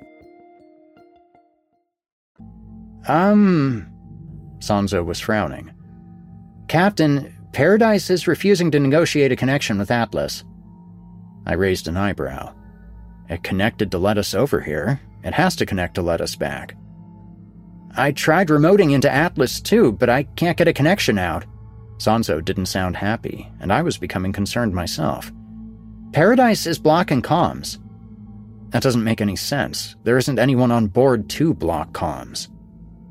Um, Sanzo was frowning. Captain, Paradise is refusing to negotiate a connection with Atlas. I raised an eyebrow. It connected to let us over here. It has to connect to let us back. I tried remoting into Atlas too, but I can't get a connection out. Sanzo didn't sound happy, and I was becoming concerned myself. Paradise is blocking comms. That doesn't make any sense. There isn't anyone on board to block comms.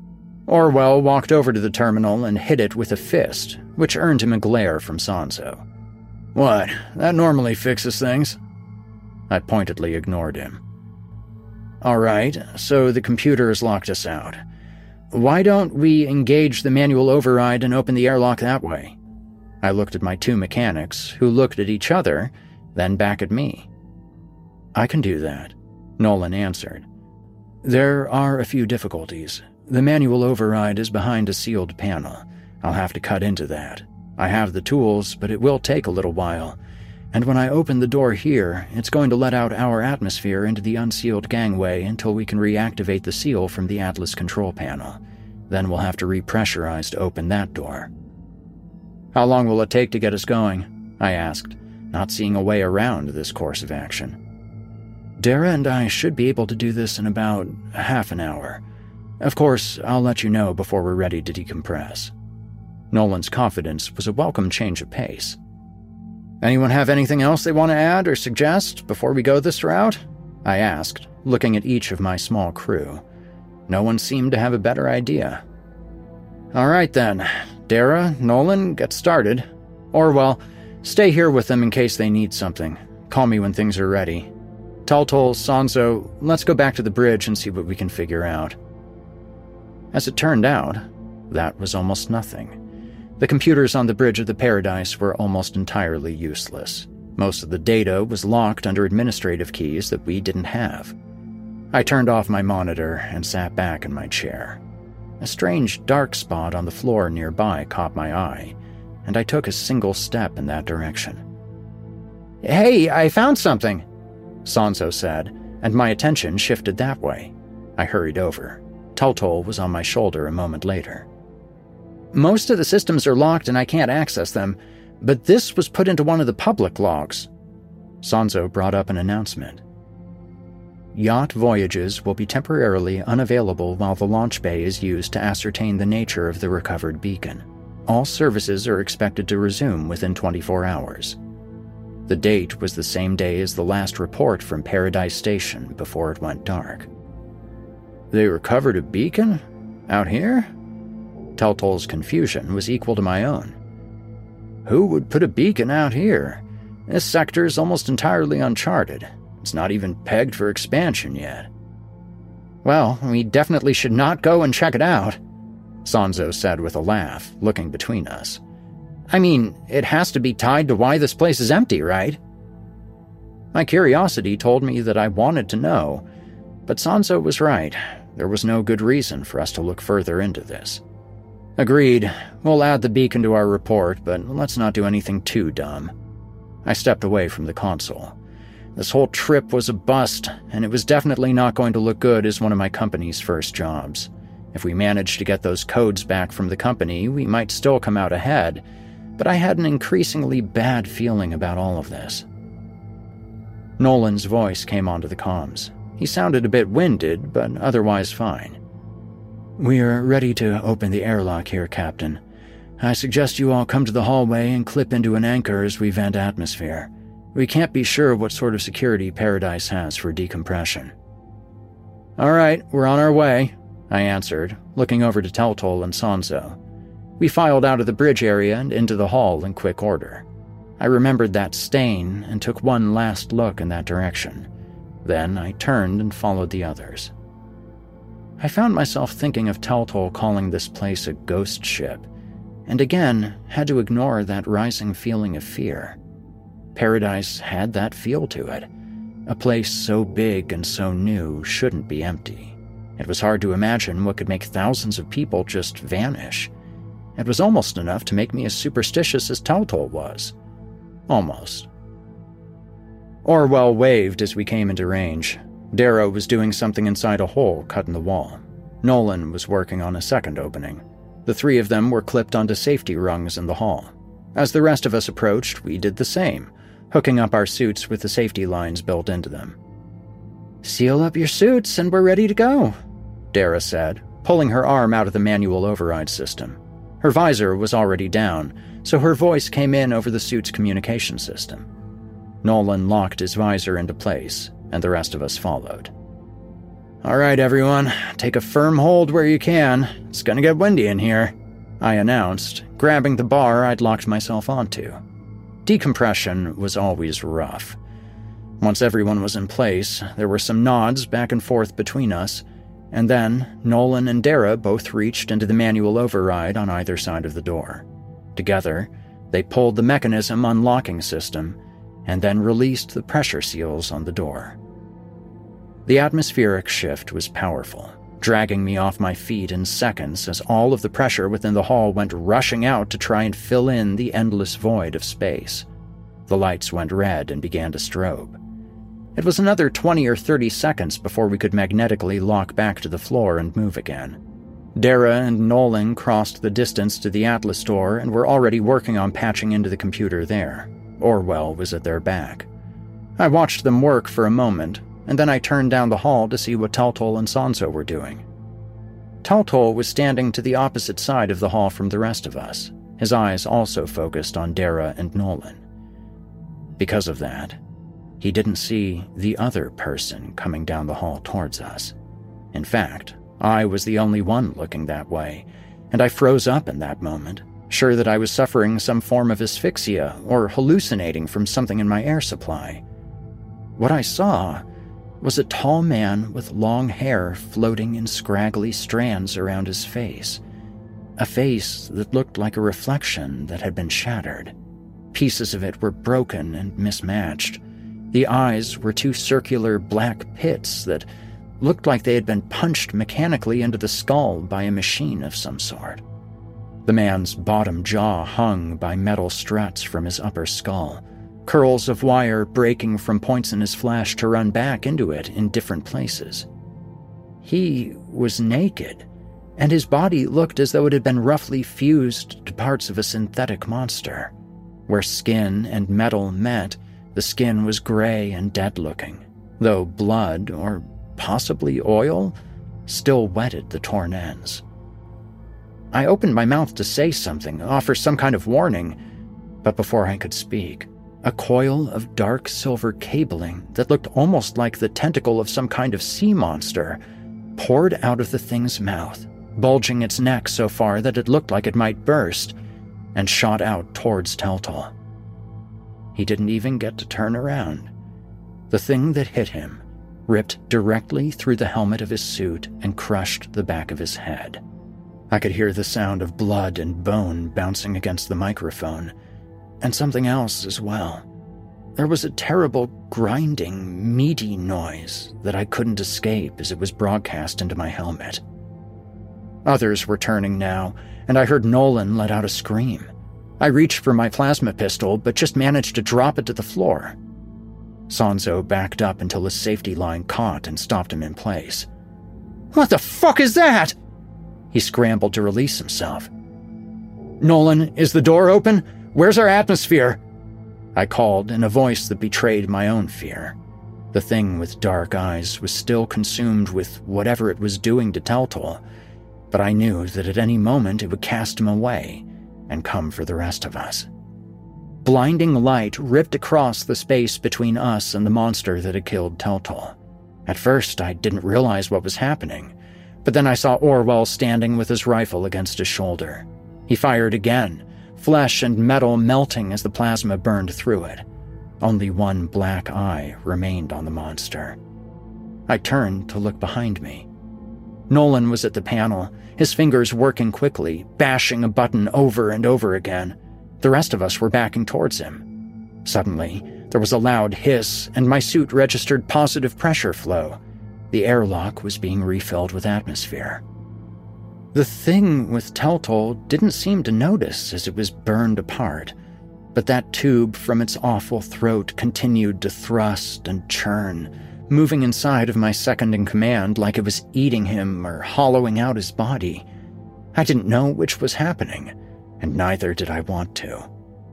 Orwell walked over to the terminal and hit it with a fist, which earned him a glare from Sanso. "What? That normally fixes things." I pointedly ignored him. "All right, so the computer has locked us out. Why don't we engage the manual override and open the airlock that way?" I looked at my two mechanics, who looked at each other, then back at me. "I can do that," Nolan answered. "There are a few difficulties. The manual override is behind a sealed panel. I'll have to cut into that. I have the tools, but it will take a little while. And when I open the door here, it's going to let out our atmosphere into the unsealed gangway until we can reactivate the seal from the Atlas control panel. Then we'll have to repressurize to open that door." "How long will it take to get us going?" I asked, not seeing a way around this course of action. "Dara and I should be able to do this in about half an hour. Of course, I'll let you know before we're ready to decompress." Nolan's confidence was a welcome change of pace. "Anyone have anything else they want to add or suggest before we go this route?" I asked, looking at each of my small crew. No one seemed to have a better idea. "All right then. Dara, Nolan, get started. Orwell, stay here with them in case they need something. Call me when things are ready. Taltol, Sanso, let's go back to the bridge and see what we can figure out." As it turned out, that was almost nothing. The computers on the bridge of the Paradise were almost entirely useless. Most of the data was locked under administrative keys that we didn't have. I turned off my monitor and sat back in my chair. A strange dark spot on the floor nearby caught my eye, and I took a single step in that direction. "Hey, I found something," Sanso said, and my attention shifted that way. I hurried over. Taltol was on my shoulder a moment later. "Most of the systems are locked and I can't access them, but this was put into one of the public logs." Sanso brought up an announcement. "Yacht voyages will be temporarily unavailable while the launch bay is used to ascertain the nature of the recovered beacon. All services are expected to resume within twenty-four hours. The date was the same day as the last report from Paradise Station before it went dark." "They recovered a beacon? Out here?" Taltol's confusion was equal to my own. "Who would put a beacon out here? This sector is almost entirely uncharted. It's not even pegged for expansion yet." "Well, we definitely should not go and check it out," Sanso said with a laugh, looking between us. "I mean, it has to be tied to why this place is empty, right?" My curiosity told me that I wanted to know, but Sanso was right. There was no good reason for us to look further into this. "Agreed. We'll add the beacon to our report, but let's not do anything too dumb." I stepped away from the console. This whole trip was a bust, and it was definitely not going to look good as one of my company's first jobs. If we managed to get those codes back from the company, we might still come out ahead, but I had an increasingly bad feeling about all of this. Nolan's voice came onto the comms. He sounded a bit winded, but otherwise fine. "We're ready to open the airlock here, Captain. I suggest you all come to the hallway and clip into an anchor as we vent atmosphere. We can't be sure what sort of security Paradise has for decompression." "All right, we're on our way," I answered, looking over to Taltol and Sanso. We filed out of the bridge area and into the hall in quick order. I remembered that stain and took one last look in that direction. Then I turned and followed the others. I found myself thinking of Taltol calling this place a ghost ship, and again had to ignore that rising feeling of fear. Paradise had that feel to it. A place so big and so new shouldn't be empty. It was hard to imagine what could make thousands of people just vanish. It was almost enough to make me as superstitious as Taltol was. Almost. Orwell waved as we came into range. Dara was doing something inside a hole cut in the wall. Nolan was working on a second opening. The three of them were clipped onto safety rungs in the hall. As the rest of us approached, we did the same, hooking up our suits with the safety lines built into them. "Seal up your suits and we're ready to go," Dara said, pulling her arm out of the manual override system. Her visor was already down, so her voice came in over the suit's communication system. Nolan locked his visor into place, and the rest of us followed. All right, everyone, take a firm hold where you can. It's gonna get windy in here, I announced, grabbing the bar I'd locked myself onto. Decompression was always rough. Once everyone was in place, there were some nods back and forth between us, and then Nolan and Dara both reached into the manual override on either side of the door. Together, they pulled the mechanism unlocking system, and then released the pressure seals on the door. The atmospheric shift was powerful, dragging me off my feet in seconds as all of the pressure within the hall went rushing out to try and fill in the endless void of space. The lights went red and began to strobe. It was another twenty or thirty seconds before we could magnetically lock back to the floor and move again. Dara and Nolan crossed the distance to the Atlas door and were already working on patching into the computer there. Orwell was at their back. I watched them work for a moment, and then I turned down the hall to see what Taltol and Sanso were doing. Taltol was standing to the opposite side of the hall from the rest of us, his eyes also focused on Dara and Nolan. Because of that, he didn't see the other person coming down the hall towards us. In fact, I was the only one looking that way, and I froze up in that moment, sure that I was suffering some form of asphyxia or hallucinating from something in my air supply. What I saw was a tall man with long hair floating in scraggly strands around his face, a face that looked like a reflection that had been shattered. Pieces of it were broken and mismatched. The eyes were two circular black pits that looked like they had been punched mechanically into the skull by a machine of some sort. The man's bottom jaw hung by metal struts from his upper skull, curls of wire breaking from points in his flesh to run back into it in different places. He was naked, and his body looked as though it had been roughly fused to parts of a synthetic monster. Where skin and metal met, the skin was gray and dead-looking, though blood, or possibly oil, still wetted the torn ends. I opened my mouth to say something, offer some kind of warning, but before I could speak, a coil of dark silver cabling that looked almost like the tentacle of some kind of sea monster poured out of the thing's mouth, bulging its neck so far that it looked like it might burst, and shot out towards Taltol. He didn't even get to turn around. The thing that hit him ripped directly through the helmet of his suit and crushed the back of his head. I could hear the sound of blood and bone bouncing against the microphone, and something else as well. There was a terrible grinding, meaty noise that I couldn't escape as it was broadcast into my helmet. Others were turning now, and I heard Nolan let out a scream. I reached for my plasma pistol, but just managed to drop it to the floor. Sanso backed up until his safety line caught and stopped him in place. "What the fuck is that?" He scrambled to release himself. "Nolan, is the door open? Where's our atmosphere?" I called in a voice that betrayed my own fear. The thing with dark eyes was still consumed with whatever it was doing to Taltol, but I knew that at any moment it would cast him away and come for the rest of us. Blinding light ripped across the space between us and the monster that had killed Taltol. At first, I didn't realize what was happening, but then I saw Orwell standing with his rifle against his shoulder. He fired again, flesh and metal melting as the plasma burned through it. Only one black eye remained on the monster. I turned to look behind me. Nolan was at the panel, his fingers working quickly, bashing a button over and over again. The rest of us were backing towards him. Suddenly, there was a loud hiss, and my suit registered positive pressure flow. The airlock was being refilled with atmosphere. The thing with Taltol didn't seem to notice as it was burned apart, but that tube from its awful throat continued to thrust and churn, moving inside of my second-in-command like it was eating him or hollowing out his body. I didn't know which was happening, and neither did I want to.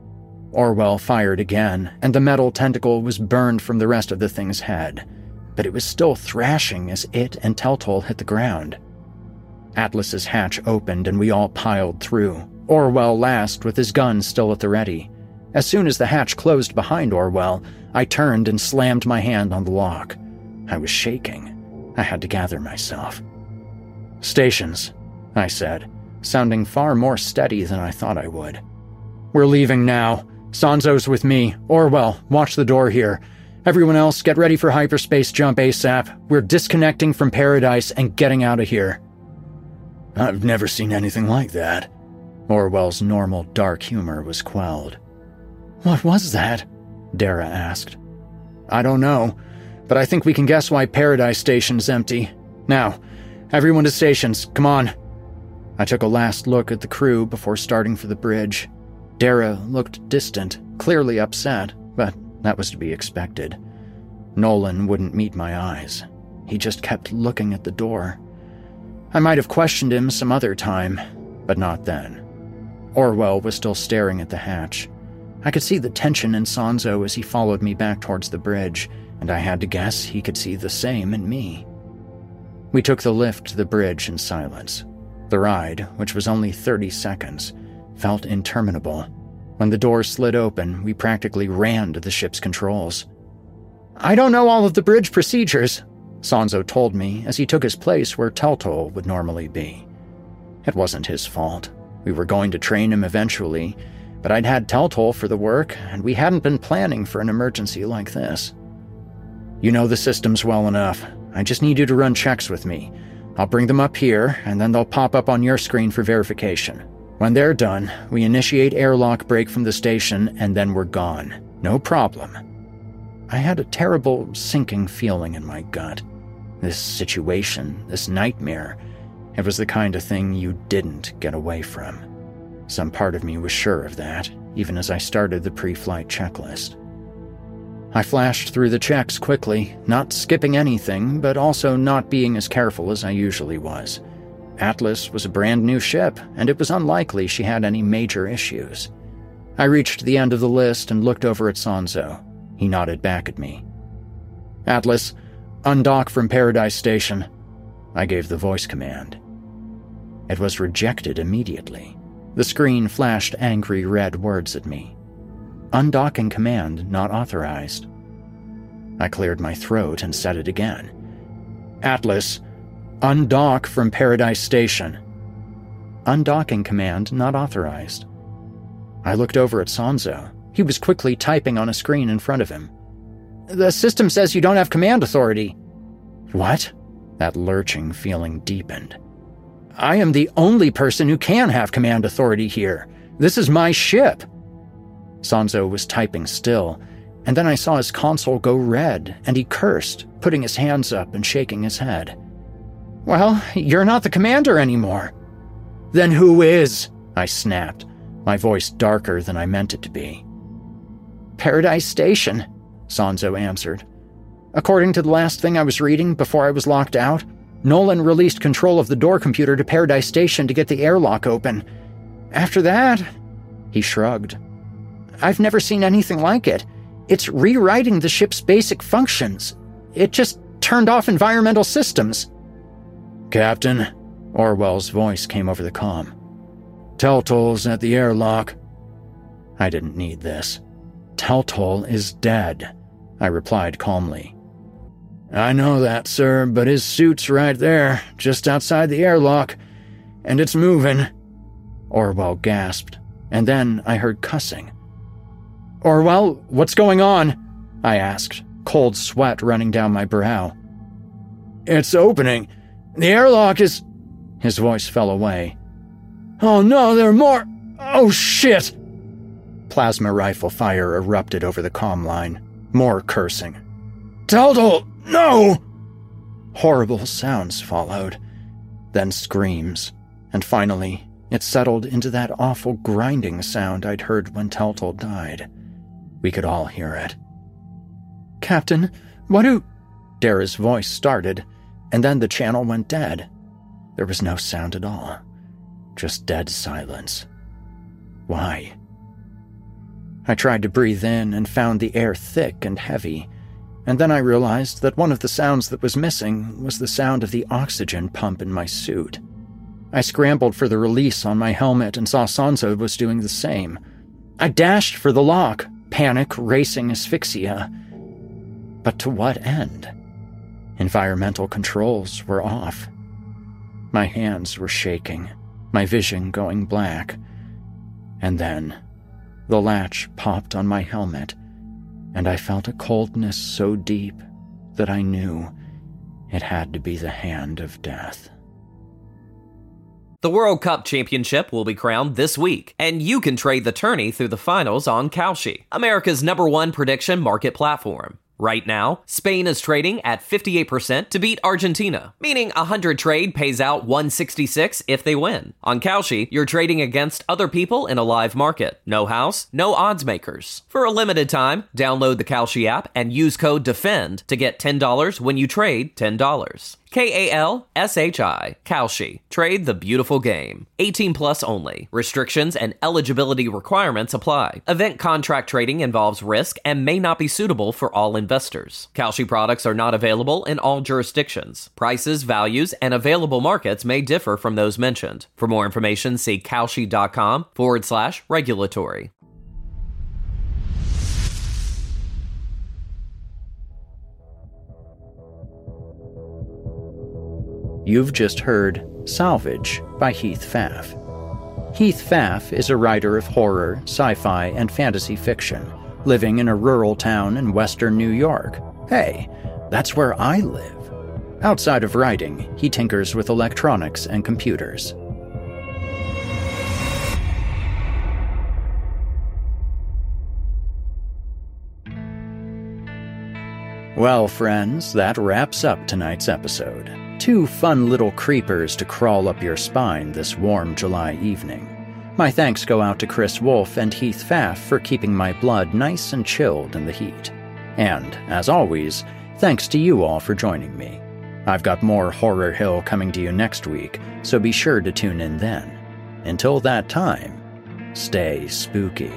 Orwell fired again, and the metal tentacle was burned from the rest of the thing's head, but it was still thrashing as it and Taltol hit the ground. Atlas's hatch opened and we all piled through, Orwell last with his gun still at the ready. As soon as the hatch closed behind Orwell, I turned and slammed my hand on the lock. I was shaking. I had to gather myself. "Stations," I said, sounding far more steady than I thought I would. "We're leaving now. Sanso's with me. Orwell, watch the door here. Everyone else, get ready for hyperspace jump ASAP. We're disconnecting from Paradise and getting out of here." "I've never seen anything like that." Orwell's normal dark humor was quelled. "What was that?" Dara asked. "I don't know, but I think we can guess why Paradise Station's empty. Now, everyone to stations, come on." I took a last look at the crew before starting for the bridge. Dara looked distant, clearly upset, but that was to be expected. Nolan wouldn't meet my eyes. He just kept looking at the door. I might have questioned him some other time, but not then. Orwell was still staring at the hatch. I could see the tension in Sanso as he followed me back towards the bridge, and I had to guess he could see the same in me. We took the lift to the bridge in silence. The ride, which was only thirty seconds, felt interminable. When the door slid open, we practically ran to the ship's controls. "I don't know all of the bridge procedures," Sanso told me as he took his place where Teltol would normally be. It wasn't his fault. We were going to train him eventually, but I'd had Teltol for the work, and we hadn't been planning for an emergency like this. "You know the systems well enough. I just need you to run checks with me. I'll bring them up here, and then they'll pop up on your screen for verification. When they're done, we initiate airlock break from the station, and then we're gone. No problem." I had a terrible sinking feeling in my gut. This situation, this nightmare, it was the kind of thing you didn't get away from. Some part of me was sure of that, even as I started the pre-flight checklist. I flashed through the checks quickly, not skipping anything, but also not being as careful as I usually was. Atlas was a brand new ship, and it was unlikely she had any major issues. I reached the end of the list and looked over at Sanso. He nodded back at me. "Atlas, undock from Paradise Station." I gave the voice command. It was rejected immediately. The screen flashed angry red words at me. "Undocking command not authorized." I cleared my throat and said it again. "Atlas, undock from Paradise Station." "Undocking command not authorized." I looked over at Sanso. He was quickly typing on a screen in front of him. "The system says you don't have command authority." "What?" That lurching feeling deepened. "I am the only person who can have command authority here. This is my ship." Sanso was typing still, and then I saw his console go red, and he cursed, putting his hands up and shaking his head. "Well, you're not the commander anymore." "Then who is?" I snapped, my voice darker than I meant it to be. "Paradise Station," Sanso answered. "According to the last thing I was reading before I was locked out, Nolan released control of the door computer to Paradise Station to get the airlock open. After that," he shrugged, "I've never seen anything like it. It's rewriting the ship's basic functions. It just turned off environmental systems." "Captain," Orwell's voice came over the comm. "Teltol's at the airlock." I didn't need this. "Teltol is dead," I replied calmly. "I know that, sir, but his suit's right there, just outside the airlock, and it's moving." Orwell gasped, and then I heard cussing. "Orwell, what's going on?" I asked, cold sweat running down my brow. "It's opening. The airlock is..." His voice fell away. "Oh no, there are more... Oh shit!" Plasma rifle fire erupted over the comm line. More cursing. "Teltol, no!" Horrible sounds followed, then screams, and finally it settled into that awful grinding sound I'd heard when Teltol died. We could all hear it. "Captain, what do..." Dara's voice started, and then the channel went dead. There was no sound at all. Just dead silence. Why? I tried to breathe in and found the air thick and heavy, and then I realized that one of the sounds that was missing was the sound of the oxygen pump in my suit. I scrambled for the release on my helmet and saw Sanso was doing the same. I dashed for the lock, panic racing asphyxia. But to what end? Environmental controls were off. My hands were shaking, my vision going black. And then, the latch popped on my helmet, and I felt a coldness so deep that I knew it had to be the hand of death. The World Cup Championship will be crowned this week, and you can trade the tourney through the finals on Kalshi, America's number one prediction market platform. Right now, Spain is trading at fifty-eight percent to beat Argentina, meaning a one hundred trade pays out one hundred sixty-six if they win. On Kalshi, you're trading against other people in a live market. No house, no odds makers. For a limited time, download the Kalshi app and use code DEFEND to get ten dollars when you trade ten dollars. K A L S H I, Kalshi. Trade the beautiful game. eighteen plus only. Restrictions and eligibility requirements apply. Event contract trading involves risk and may not be suitable for all investors. Kalshi products are not available in all jurisdictions. Prices, values, and available markets may differ from those mentioned. For more information, see kalshi.com forward slash regulatory. You've just heard Salvage by Heath Pfaff. Heath Pfaff is a writer of horror, sci-fi, and fantasy fiction, living in a rural town in western New York. Hey, that's where I live. Outside of writing, he tinkers with electronics and computers. Well, friends, that wraps up tonight's episode. Two fun little creepers to crawl up your spine this warm July evening. My thanks go out to Chris Wolfe and Heath Pfaff for keeping my blood nice and chilled in the heat. And, as always, thanks to you all for joining me. I've got more Horror Hill coming to you next week, so be sure to tune in then. Until that time, stay spooky.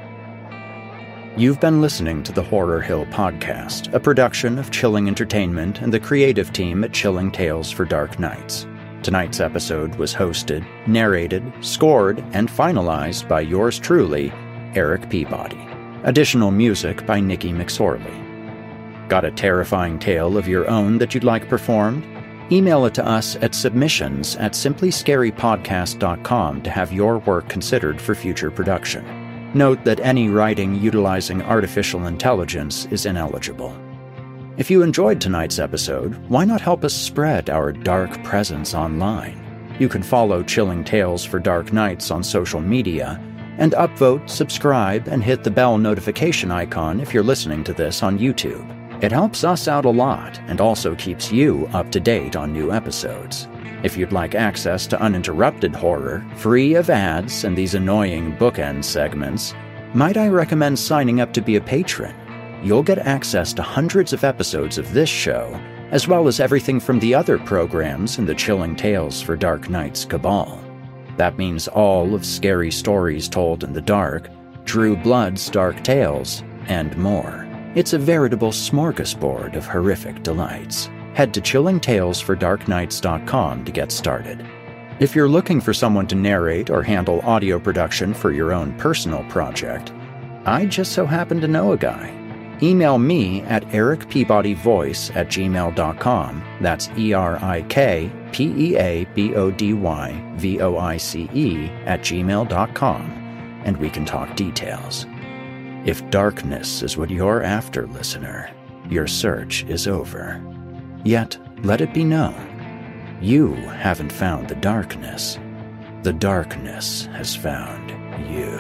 You've been listening to the Horror Hill Podcast, a production of Chilling Entertainment and the creative team at Chilling Tales for Dark Nights. Tonight's episode was hosted, narrated, scored, and finalized by yours truly, Eric Peabody. Additional music by Nikki McSorley. Got a terrifying tale of your own that you'd like performed? Email it to us at submissions at simply scary podcast dot com to have your work considered for future production. Note that any writing utilizing artificial intelligence is ineligible. If you enjoyed tonight's episode, why not help us spread our dark presence online? You can follow Chilling Tales for Dark Nights on social media, and upvote, subscribe, and hit the bell notification icon if you're listening to this on YouTube. It helps us out a lot and also keeps you up to date on new episodes. If you'd like access to uninterrupted horror, free of ads and these annoying bookend segments, might I recommend signing up to be a patron? You'll get access to hundreds of episodes of this show, as well as everything from the other programs in the Chilling Tales for Dark Nights cabal. That means all of Scary Stories Told in the Dark, Drew Blood's Dark Tales, and more. It's a veritable smorgasbord of horrific delights. Head to chilling tales for dark nights dot com to get started. If you're looking for someone to narrate or handle audio production for your own personal project, I just so happen to know a guy. Email me at eric peabody voice at gmail dot com. That's E R I K P E A B O D Y V O I C E at gmail dot com, and we can talk details. If darkness is what you're after, listener, your search is over. Yet, let it be known, you haven't found the darkness. The darkness has found you.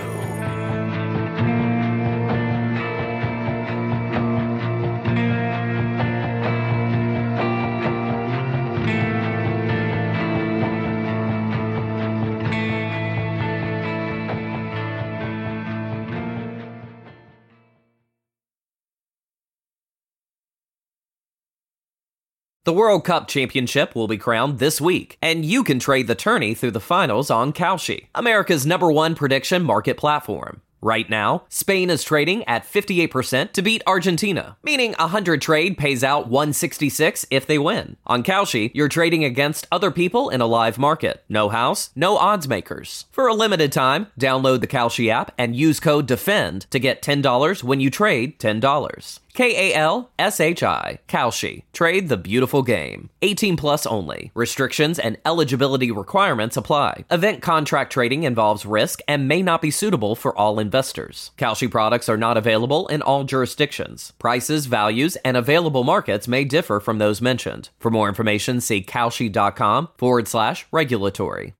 The World Cup Championship will be crowned this week, and you can trade the tourney through the finals on Kalshi, America's number one prediction market platform. Right now, Spain is trading at fifty-eight percent to beat Argentina, meaning a one hundred trade pays out one hundred sixty-six if they win. On Kalshi, you're trading against other people in a live market. No house, no odds makers. For a limited time, download the Kalshi app and use code DEFEND to get ten dollars when you trade ten dollars. K A L S H I. Kalshi. Trade the beautiful game. eighteen plus only. Restrictions and eligibility requirements apply. Event contract trading involves risk and may not be suitable for all investors. Kalshi products are not available in all jurisdictions. Prices, values, and available markets may differ from those mentioned. For more information, see kalshi.com forward slash regulatory.